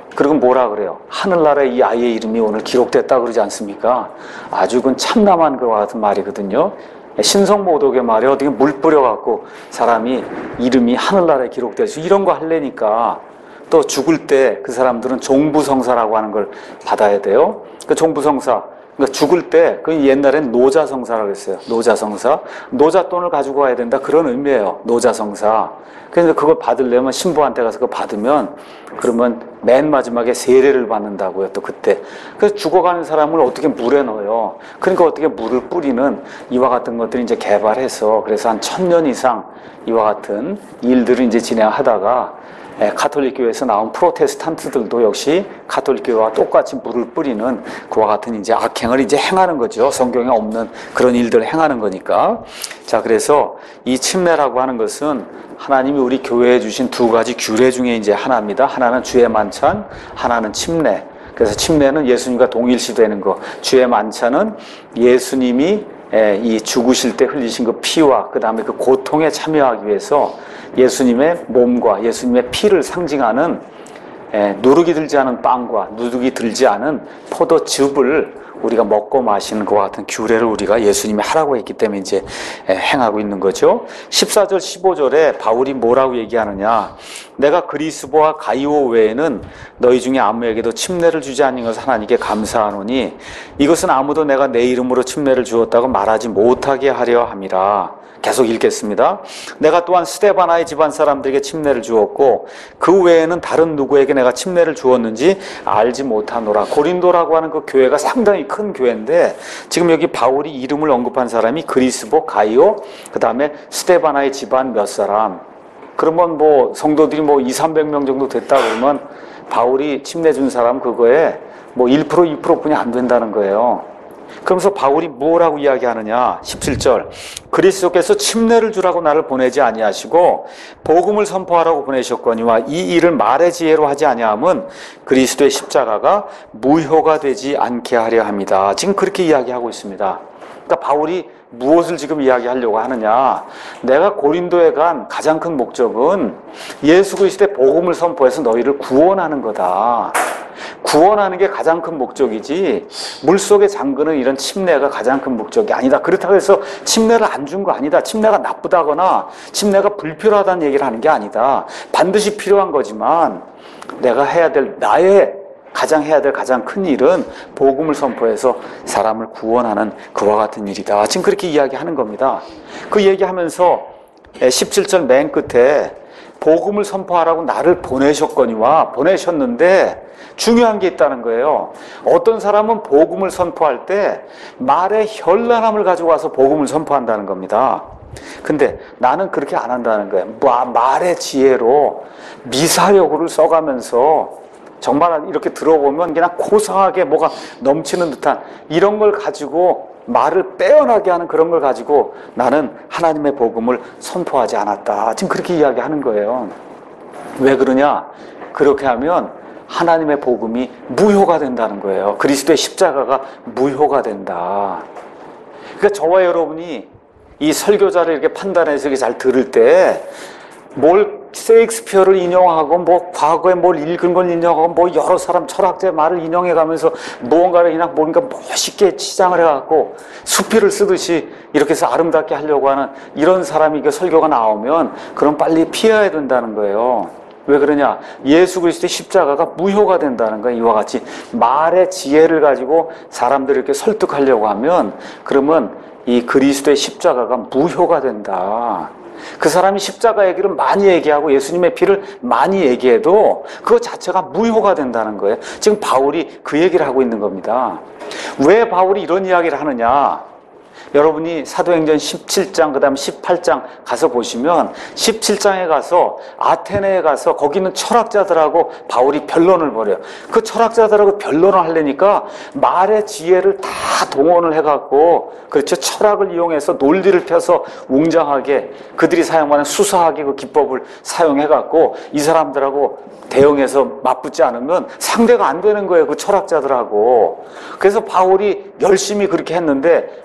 그리고 뭐라 그래요? 하늘나라에 이 아이의 이름이 오늘 기록됐다 그러지 않습니까? 아주 그 참남한 것과 같은 말이거든요. 신성모독의 말에 어떻게 물 뿌려갖고 사람이 이름이 하늘나라에 기록되지 이런 거 하려니까 또 죽을 때 그 사람들은 종부성사라고 하는 걸 받아야 돼요. 그 종부성사, 그러니까 죽을 때 그 옛날엔 노자성사라고 했어요. 노자성사, 노잣돈을 가지고 와야 된다 그런 의미예요. 노자성사. 그래서 그걸 받으려면 신부한테 가서 그거 받으면 그러면 맨 마지막에 세례를 받는다고요. 또 그때. 그래서 죽어가는 사람을 어떻게 물에 넣어요. 그러니까 어떻게 물을 뿌리는 이와 같은 것들이 이제 개발해서 그래서 한 천 년 이상 이와 같은 일들을 이제 진행하다가 가톨릭 교회에서 나온 프로테스탄트들도 역시 가톨릭 교회와 똑같이 물을 뿌리는 그와 같은 이제 악행을 이제 행하는 거죠. 성경에 없는 그런 일들을 행하는 거니까. 자, 그래서 이 침례라고 하는 것은 하나님이 우리 교회에 주신 두 가지 규례 중에 이제 하나입니다. 하나는 주의 만찬, 하나는 침례. 그래서 침례는 예수님과 동일시되는 거. 주의 만찬은 예수님이 이 죽으실 때 흘리신 그 피와 그 다음에 그 고통에 참여하기 위해서 예수님의 몸과 예수님의 피를 상징하는 누룩이 들지 않은 빵과 누룩이 들지 않은 포도즙을 우리가 먹고 마시는 것과 같은 규례를 우리가 예수님이 하라고 했기 때문에 이제 행하고 있는 거죠. 십사 절 십오 절에 바울이 뭐라고 얘기하느냐, 내가 그리스도와 가이오 외에는 너희 중에 아무에게도 침례를 주지 않는 것을 하나님께 감사하노니 이것은 아무도 내가 내 이름으로 침례를 주었다고 말하지 못하게 하려 함이라. 계속 읽겠습니다. 내가 또한 스데바나의 집안 사람들에게 침례를 주었고 그 외에는 다른 누구에게 내가 침례를 주었는지 알지 못하노라. 고린도라고 하는 그 교회가 상당히 큰 교회인데 지금 여기 바울이 이름을 언급한 사람이 그리스보, 가이오, 그 다음에 스데바나의 집안 몇 사람. 그러면 뭐 성도들이 뭐 이삼백 명 정도 됐다 그러면 바울이 침례 준 사람 그거에 뭐 일 퍼센트, 이 퍼센트 뿐이 안 된다는 거예요. 그러면서 바울이 뭐라고 이야기하느냐, 십칠 절 그리스도께서 침례를 주라고 나를 보내지 아니하시고 복음을 선포하라고 보내셨거니와 이 일을 말의 지혜로 하지 아니함은 그리스도의 십자가가 무효가 되지 않게 하려 합니다. 지금 그렇게 이야기하고 있습니다. 그러니까 바울이 무엇을 지금 이야기하려고 하느냐, 내가 고린도에 간 가장 큰 목적은 예수 그리스도의 복음을 선포해서 너희를 구원하는 거다. 구원하는 게 가장 큰 목적이지 물속에 잠그는 이런 침례가 가장 큰 목적이 아니다. 그렇다고 해서 침례를 안 준 거 아니다. 침례가 나쁘다거나 침례가 불필요하다는 얘기를 하는 게 아니다. 반드시 필요한 거지만 내가 해야 될, 나의 가장 해야 될 가장 큰 일은 복음을 선포해서 사람을 구원하는 그와 같은 일이다. 지금 그렇게 이야기하는 겁니다. 그 얘기하면서 십칠 절 맨 끝에 복음을 선포하라고 나를 보내셨거니와 보내셨는데 중요한 게 있다는 거예요. 어떤 사람은 복음을 선포할 때 말의 현란함을 가지고 와서 복음을 선포한다는 겁니다. 근데 나는 그렇게 안 한다는 거예요. 말의 지혜로 미사여구를 써가면서 정말 이렇게 들어보면 그냥 고상하게 뭐가 넘치는 듯한 이런 걸 가지고 말을 빼어나게 하는 그런 걸 가지고 나는 하나님의 복음을 선포하지 않았다. 지금 그렇게 이야기하는 거예요. 왜 그러냐? 그렇게 하면 하나님의 복음이 무효가 된다는 거예요. 그리스도의 십자가가 무효가 된다. 그러니까 저와 여러분이 이 설교자를 이렇게 판단해서 이렇게 잘 들을 때 뭘 셰익스피어를 인용하고 뭐 과거에 뭘 읽은 걸 인용하고 뭐 여러 사람 철학자의 말을 인용해 가면서 무언가를 그냥 뭔가 멋있게 치장을 해갖고 수필을 쓰듯이 이렇게 해서 아름답게 하려고 하는 이런 사람이 그 설교가 나오면 그럼 빨리 피해야 된다는 거예요. 왜 그러냐? 예수 그리스도의 십자가가 무효가 된다는 거예요. 이와 같이 말의 지혜를 가지고 사람들을 이렇게 설득하려고 하면 그러면 이 그리스도의 십자가가 무효가 된다. 그 사람이 십자가 얘기를 많이 얘기하고 예수님의 피를 많이 얘기해도 그거 자체가 무효가 된다는 거예요. 지금 바울이 그 얘기를 하고 있는 겁니다. 왜 바울이 이런 이야기를 하느냐? 여러분이 사도행전 십칠 장 그 다음 십팔 장 가서 보시면 십칠 장에 가서 아테네에 가서 거기는 철학자들하고 바울이 변론을 벌여요. 그 철학자들하고 변론을 하려니까 말의 지혜를 다 동원을 해갖고 그렇죠, 철학을 이용해서 논리를 펴서 웅장하게 그들이 사용하는 수사하게 그 기법을 사용해갖고 이 사람들하고 대응해서 맞붙지 않으면 상대가 안 되는 거예요. 그 철학자들하고. 그래서 바울이 열심히 그렇게 했는데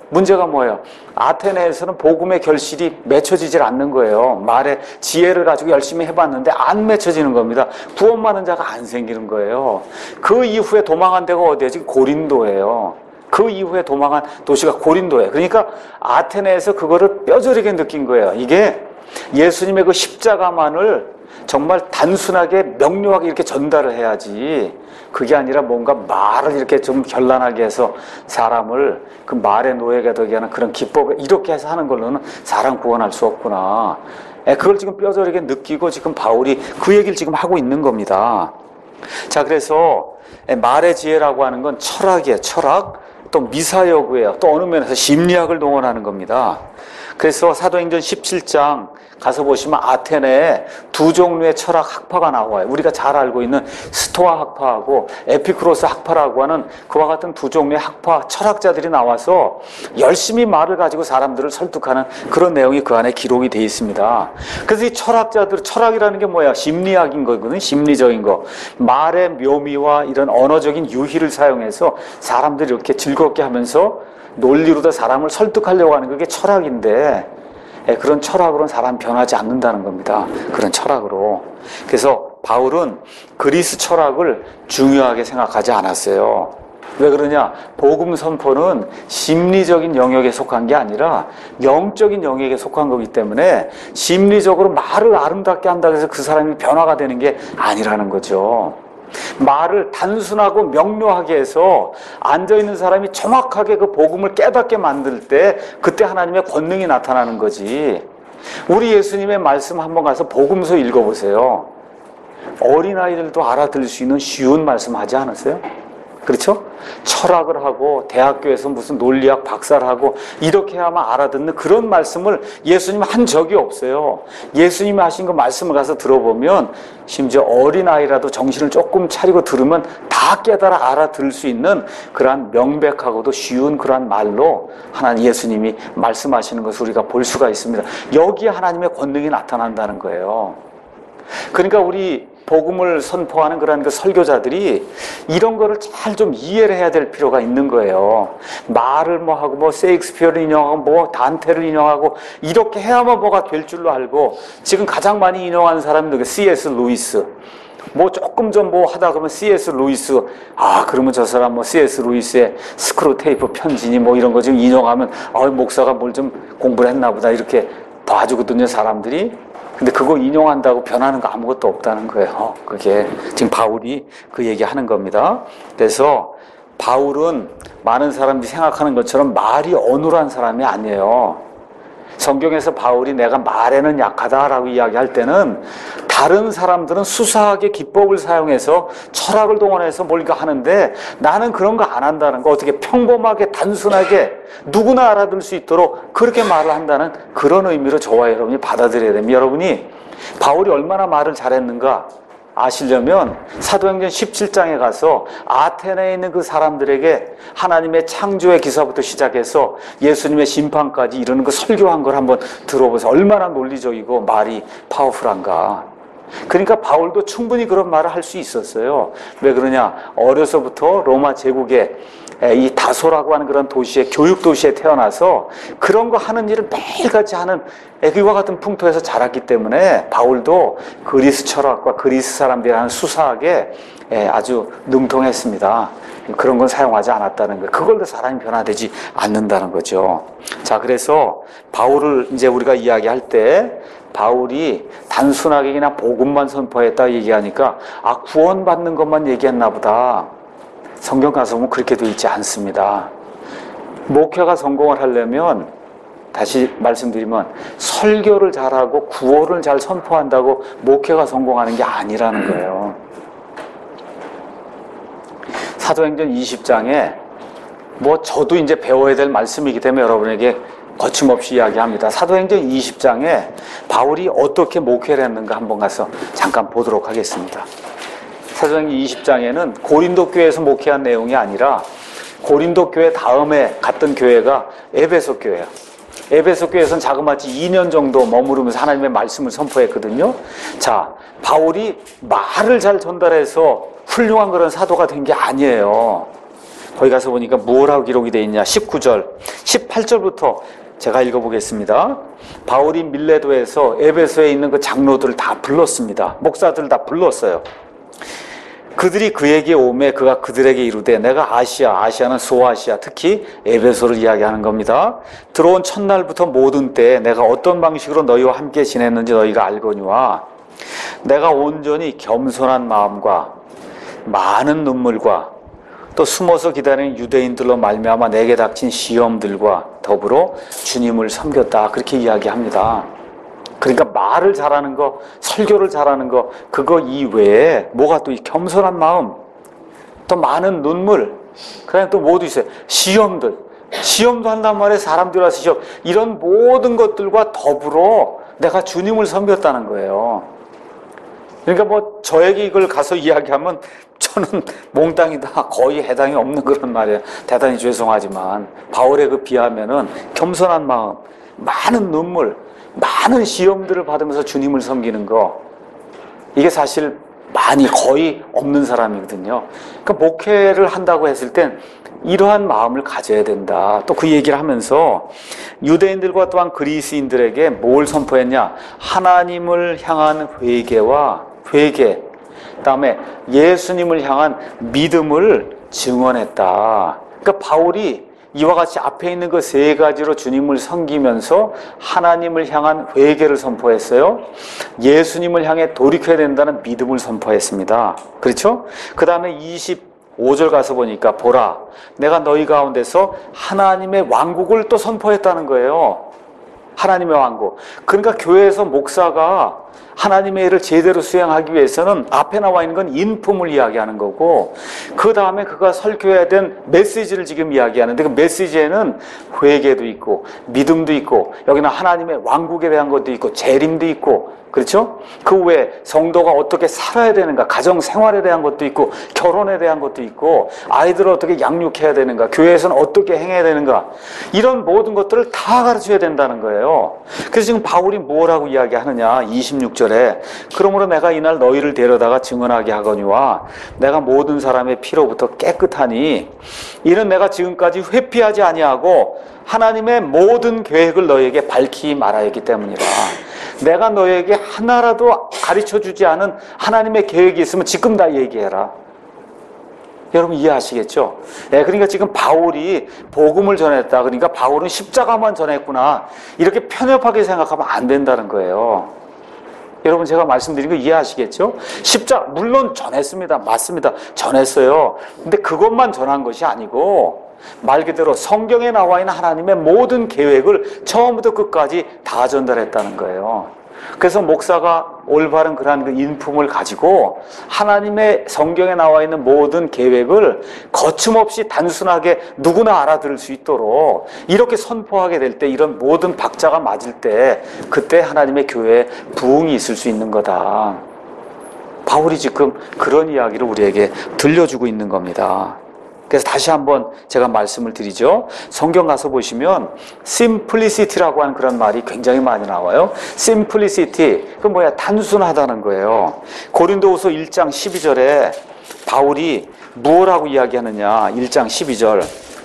문제가 뭐예요? 아테네에서는 복음의 결실이 맺혀지질 않는 거예요. 말의 지혜를 가지고 열심히 해봤는데 안 맺혀지는 겁니다. 구원받는 자가 안 생기는 거예요. 그 이후에 도망한 데가 어디예요? 지금 고린도예요. 그 이후에 도망한 도시가 고린도예요. 그러니까 아테네에서 그거를 뼈저리게 느낀 거예요. 이게 예수님의 그 십자가만을 정말 단순하게 명료하게 이렇게 전달을 해야지, 그게 아니라 뭔가 말을 이렇게 좀 결란하게 해서 사람을 그 말의 노예가 되게 하는 그런 기법을 이렇게 해서 하는 걸로는 사람 구원할 수 없구나. 그걸 지금 뼈저리게 느끼고 지금 바울이 그 얘기를 지금 하고 있는 겁니다. 자, 그래서 말의 지혜라고 하는 건 철학이에요. 철학, 또 미사여구예요. 또 어느 면에서 심리학을 동원하는 겁니다. 그래서 사도행전 십칠 장 가서 보시면 아테네에 두 종류의 철학 학파가 나와요. 우리가 잘 알고 있는 스토아 학파하고 에피쿠로스 학파라고 하는 그와 같은 두 종류의 학파 철학자들이 나와서 열심히 말을 가지고 사람들을 설득하는 그런 내용이 그 안에 기록이 되어 있습니다. 그래서 이 철학자들, 철학이라는 게 뭐야? 심리학인 거거든요. 심리적인 거. 말의 묘미와 이런 언어적인 유희를 사용해서 사람들이 이렇게 즐겁게 하면서 논리로도 사람을 설득하려고 하는 그게 철학인데, 예, 그런 철학으로는 사람 변하지 않는다는 겁니다. 그런 철학으로. 그래서 바울은 그리스 철학을 중요하게 생각하지 않았어요. 왜 그러냐? 복음 선포는 심리적인 영역에 속한 게 아니라 영적인 영역에 속한 거기 때문에 심리적으로 말을 아름답게 한다고 해서 그 사람이 변화가 되는 게 아니라는 거죠. 말을 단순하고 명료하게 해서 앉아있는 사람이 정확하게 그 복음을 깨닫게 만들 때 그때 하나님의 권능이 나타나는 거지. 우리 예수님의 말씀 한번 가서 복음서 읽어보세요. 어린아이들도 알아들을 수 있는 쉬운 말씀 하지 않으세요? 그렇죠? 철학을 하고 대학교에서 무슨 논리학 박사를 하고 이렇게 해야만 알아듣는 그런 말씀을 예수님은 한 적이 없어요. 예수님이 하신 그 말씀을 가서 들어보면 심지어 어린아이라도 정신을 조금 차리고 들으면 다 깨달아 알아들을 수 있는 그러한 명백하고도 쉬운 그러한 말로 하나님 예수님이 말씀하시는 것을 우리가 볼 수가 있습니다. 여기에 하나님의 권능이 나타난다는 거예요. 그러니까 우리 복음을 선포하는 그런 그 설교자들이 이런 거를 잘 좀 이해를 해야 될 필요가 있는 거예요. 말을 뭐 하고 뭐 세익스피어를 인용하고 뭐 단테를 인용하고 이렇게 해야만 뭐가 될 줄로 알고, 지금 가장 많이 인용하는 사람이 누구? 씨에스 루이스. 뭐 조금 좀 뭐 하다 그러면 씨에스 루이스, 아 그러면 저 사람 뭐 씨에스 루이스의 스크루테이프 편지니 뭐 이런 거 지금 인용하면 아 목사가 뭘 좀 공부를 했나 보다 이렇게 봐주거든요, 사람들이. 근데 그거 인용한다고 변하는 거 아무것도 없다는 거예요. 그게 지금 바울이 그 얘기하는 겁니다. 그래서 바울은 많은 사람들이 생각하는 것처럼 말이 어눌한 사람이 아니에요. 성경에서 바울이 내가 말에는 약하다라고 이야기할 때는 다른 사람들은 수사하게 기법을 사용해서 철학을 동원해서 뭔가 하는데 나는 그런 거 안 한다는 거, 어떻게 평범하게 단순하게 누구나 알아들 수 있도록 그렇게 말을 한다는 그런 의미로 저와 여러분이 받아들여야 됩니다. 여러분이 바울이 얼마나 말을 잘했는가 아시려면 사도행전 십칠 장에 가서 아테네에 있는 그 사람들에게 하나님의 창조의 기사부터 시작해서 예수님의 심판까지 이르는 그 설교한 걸 한번 들어보세요. 얼마나 논리적이고 말이 파워풀한가. 그러니까 바울도 충분히 그런 말을 할 수 있었어요. 왜 그러냐? 어려서부터 로마 제국의 이 다소라고 하는 그런 도시에, 교육 도시에 태어나서 그런 거 하는 일을 매일같이 하는 애기와 같은 풍토에서 자랐기 때문에 바울도 그리스 철학과 그리스 사람들이 하는 수사학에 아주 능통했습니다. 그런 건 사용하지 않았다는 거예요. 그걸로 사람이 변화되지 않는다는 거죠. 자, 그래서 바울을 이제 우리가 이야기할 때 바울이 단순하게 그냥 복음만 선포했다 얘기하니까 아 구원받는 것만 얘기했나 보다. 성경 가서 보면 그렇게 되어 있지 않습니다. 목회가 성공을 하려면 다시 말씀드리면 설교를 잘하고 구호를 잘 선포한다고 목회가 성공하는 게 아니라는 거예요. 사도행전 이십 장에 뭐 저도 이제 배워야 될 말씀이기 때문에 여러분에게 거침없이 이야기합니다. 사도행전 이십 장에 바울이 어떻게 목회를 했는가 한번 가서 잠깐 보도록 하겠습니다. 사도행전 이십 장에는 고린도 교회에서 목회한 내용이 아니라 고린도 교회 다음에 갔던 교회가 에베소 교회예요. 에베소 교회에서는 자그마치 이 년 정도 머무르면서 하나님의 말씀을 선포했거든요. 자, 바울이 말을 잘 전달해서 훌륭한 그런 사도가 된 게 아니에요. 거기 가서 보니까 뭐라고 기록이 되어 있냐. 십구 절, 십팔 절부터 제가 읽어보겠습니다. 바울이 밀레도에서 에베소에 있는 그 장로들을 다 불렀습니다. 목사들을 다 불렀어요. 그들이 그에게 오매 그가 그들에게 이르되 내가 아시아, 아시아는 소아시아, 특히 에베소를 이야기하는 겁니다. 들어온 첫날부터 모든 때에 내가 어떤 방식으로 너희와 함께 지냈는지 너희가 알거니와 내가 온전히 겸손한 마음과 많은 눈물과 또 숨어서 기다리는 유대인들로 말미암아 내게 닥친 시험들과 더불어 주님을 섬겼다. 그렇게 이야기합니다. 그러니까 말을 잘하는 거, 설교를 잘하는 거, 그거 이외에 뭐가 또 이 겸손한 마음, 또 많은 눈물, 그다음에 또 뭐도 있어요. 시험들. 시험도 한단 말이에요. 사람들이 와서 시험. 이런 모든 것들과 더불어 내가 주님을 섬겼다는 거예요. 그러니까 뭐 저에게 이걸 가서 이야기하면 저는 몽땅이다. 거의 해당이 없는 그런 말이에요. 대단히 죄송하지만 바울의 그 비하면은 겸손한 마음, 많은 눈물, 많은 시험들을 받으면서 주님을 섬기는 거, 이게 사실 많이 거의 없는 사람이거든요. 그러니까 목회를 한다고 했을 땐 이러한 마음을 가져야 된다. 또 그 얘기를 하면서 유대인들과 또한 그리스인들에게 뭘 선포했냐? 하나님을 향한 회개와 회개, 그다음에 예수님을 향한 믿음을 증언했다. 그러니까 바울이 이와 같이 앞에 있는 그 세 가지로 주님을 섬기면서 하나님을 향한 회개를 선포했어요. 예수님을 향해 돌이켜야 된다는 믿음을 선포했습니다. 그렇죠? 그 다음에 이십오 절 가서 보니까 보라, 내가 너희 가운데서 하나님의 왕국을 또 선포했다는 거예요. 하나님의 왕국. 그러니까 교회에서 목사가 하나님의 일을 제대로 수행하기 위해서는 앞에 나와 있는 건 인품을 이야기하는 거고, 그 다음에 그가 설교해야 된 메시지를 지금 이야기하는데, 그 메시지에는 회개도 있고 믿음도 있고 여기는 하나님의 왕국에 대한 것도 있고 재림도 있고, 그렇죠? 그 외에 성도가 어떻게 살아야 되는가, 가정 생활에 대한 것도 있고 결혼에 대한 것도 있고 아이들을 어떻게 양육해야 되는가, 교회에서는 어떻게 행해야 되는가, 이런 모든 것들을 다 가르쳐야 된다는 거예요. 그래서 지금 바울이 뭐라고 이야기하느냐. 이십육 절에 그러므로 내가 이날 너희를 데려다가 증언하게 하거니와 내가 모든 사람의 피로부터 깨끗하니 이는 내가 지금까지 회피하지 아니하고 하나님의 모든 계획을 너희에게 밝히 말하였기 때문이라. 내가 너희에게 하나라도 가르쳐주지 않은 하나님의 계획이 있으면 지금 다 얘기해라. 여러분 이해하시겠죠? 예, 그러니까 지금 바울이 복음을 전했다. 그러니까 바울은 십자가만 전했구나. 이렇게 편협하게 생각하면 안 된다는 거예요. 여러분 제가 말씀드린 거 이해하시겠죠? 십자가 물론 전했습니다. 맞습니다. 전했어요. 근데 그것만 전한 것이 아니고 말 그대로 성경에 나와 있는 하나님의 모든 계획을 처음부터 끝까지 다 전달했다는 거예요. 그래서 목사가 올바른 그러한 그 인품을 가지고 하나님의 성경에 나와 있는 모든 계획을 거침없이 단순하게 누구나 알아들을 수 있도록 이렇게 선포하게 될 때, 이런 모든 박자가 맞을 때 그때 하나님의 교회에 부흥이 있을 수 있는 거다. 바울이 지금 그런 이야기를 우리에게 들려주고 있는 겁니다. 그래서 다시 한번 제가 말씀을 드리죠. 성경 가서 보시면 simplicity라고 하는 그런 말이 굉장히 많이 나와요. simplicity, 그건 뭐야? 단순하다는 거예요. 고린도후서 일 장 십이 절에 바울이 무엇라고 이야기하느냐. 일 장 십이 절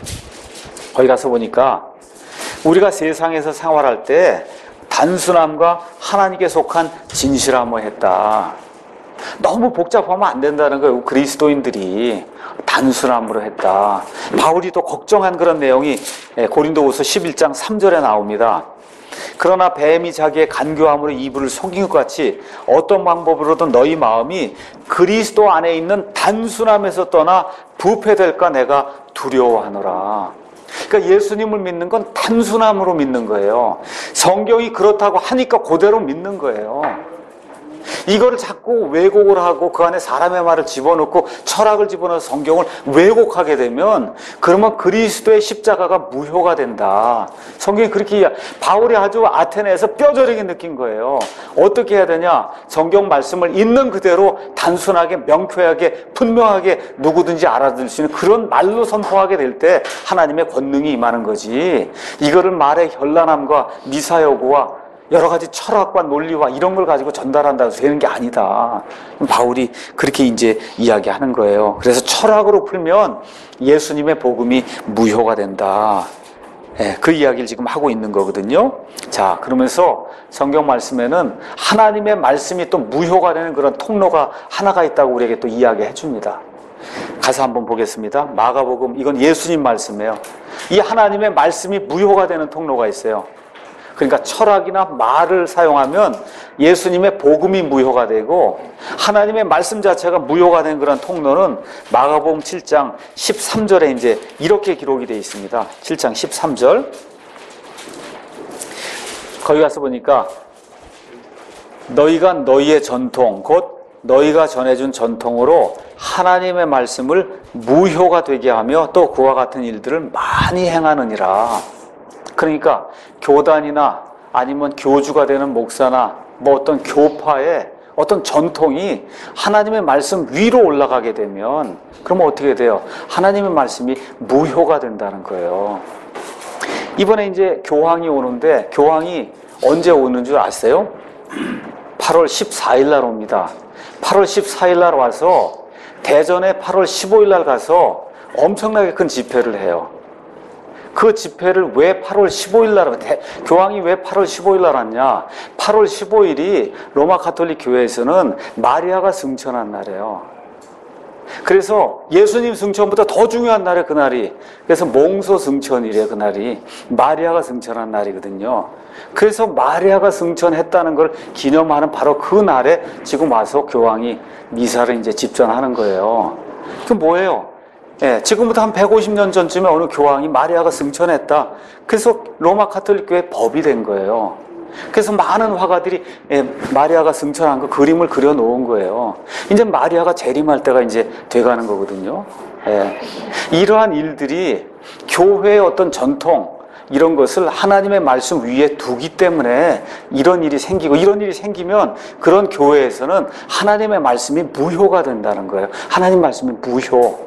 거기 가서 보니까 우리가 세상에서 생활할 때 단순함과 하나님께 속한 진실함을 했다. 너무 복잡하면 안 된다는 거예요. 그리스도인들이 단순함으로 했다. 바울이 또 걱정한 그런 내용이 고린도후서 십일 장 삼 절에 나옵니다. 그러나 뱀이 자기의 간교함으로 이불을 속인 것 같이 어떤 방법으로든 너희 마음이 그리스도 안에 있는 단순함에서 떠나 부패될까 내가 두려워하노라. 그러니까 예수님을 믿는 건 단순함으로 믿는 거예요. 성경이 그렇다고 하니까 그대로 믿는 거예요. 이거를 자꾸 왜곡을 하고 그 안에 사람의 말을 집어넣고 철학을 집어넣어서 성경을 왜곡하게 되면 그러면 그리스도의 십자가가 무효가 된다. 성경이 그렇게 이야. 바울이 아주 아테네에서 뼈저리게 느낀 거예요. 어떻게 해야 되냐? 성경 말씀을 있는 그대로 단순하게 명쾌하게 분명하게 누구든지 알아들을 수 있는 그런 말로 선포하게 될 때 하나님의 권능이 임하는 거지. 이거를 말의 현란함과 미사여구와 여러 가지 철학과 논리와 이런 걸 가지고 전달한다고 해서 되는 게 아니다. 바울이 그렇게 이제 이야기하는 거예요. 그래서 철학으로 풀면 예수님의 복음이 무효가 된다. 예, 그 이야기를 지금 하고 있는 거거든요. 자, 그러면서 성경 말씀에는 하나님의 말씀이 또 무효가 되는 그런 통로가 하나가 있다고 우리에게 또 이야기해 줍니다. 가서 한번 보겠습니다. 마가복음, 이건 예수님 말씀이에요. 이 하나님의 말씀이 무효가 되는 통로가 있어요. 그러니까 철학이나 말을 사용하면 예수님의 복음이 무효가 되고 하나님의 말씀 자체가 무효가 된 그런 통로는 마가복음 칠 장 십삼 절에 이제 이렇게 기록이 되어 있습니다. 칠 장 십삼 절. 거기 가서 보니까 너희가 너희의 전통, 곧 너희가 전해준 전통으로 하나님의 말씀을 무효가 되게 하며 또 그와 같은 일들을 많이 행하느니라. 그러니까 교단이나 아니면 교주가 되는 목사나 뭐 어떤 교파의 어떤 전통이 하나님의 말씀 위로 올라가게 되면 그러면 어떻게 돼요? 하나님의 말씀이 무효가 된다는 거예요. 이번에 이제 교황이 오는데 교황이 언제 오는 줄 아세요? 팔월 십사일 날 옵니다. 팔월 십사일 날 와서 대전에 팔월 십오일 날 가서 엄청나게 큰 집회를 해요. 그 집회를 왜 팔월 십오일 날, 교황이 왜 팔월 십오일 날 왔냐? 팔월 십오일이 로마 가톨릭 교회에서는 마리아가 승천한 날이에요. 그래서 예수님 승천보다 더 중요한 날이에요, 그날이. 그래서 몽소 승천이래요, 그날이. 마리아가 승천한 날이거든요. 그래서 마리아가 승천했다는 걸 기념하는 바로 그 날에 지금 와서 교황이 미사를 이제 집전하는 거예요. 그 뭐예요? 예, 지금부터 한 백오십 년 전쯤에 어느 교황이 마리아가 승천했다. 그래서 로마 가톨릭 교회 법이 된 거예요. 그래서 많은 화가들이 예, 마리아가 승천한 거 그림을 그려 놓은 거예요. 이제 마리아가 재림할 때가 이제 돼가는 거거든요. 예. 이러한 일들이 교회의 어떤 전통, 이런 것을 하나님의 말씀 위에 두기 때문에 이런 일이 생기고, 이런 일이 생기면 그런 교회에서는 하나님의 말씀이 무효가 된다는 거예요. 하나님 말씀이 무효.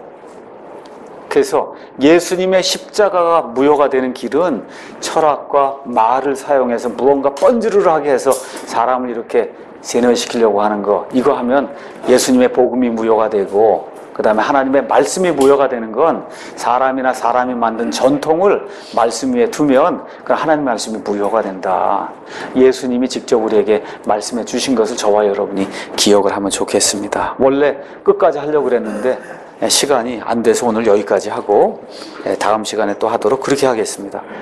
그래서 예수님의 십자가가 무효가 되는 길은 철학과 말을 사용해서 무언가 뻔지르르하게 해서 사람을 이렇게 세뇌시키려고 하는 거, 이거 하면 예수님의 복음이 무효가 되고, 그 다음에 하나님의 말씀이 무효가 되는 건 사람이나 사람이 만든 전통을 말씀 위에 두면 그 하나님의 말씀이 무효가 된다. 예수님이 직접 우리에게 말씀해 주신 것을 저와 여러분이 기억을 하면 좋겠습니다. 원래 끝까지 하려고 그랬는데 시간이 안 돼서 오늘 여기까지 하고 다음 시간에 또 하도록 그렇게 하겠습니다.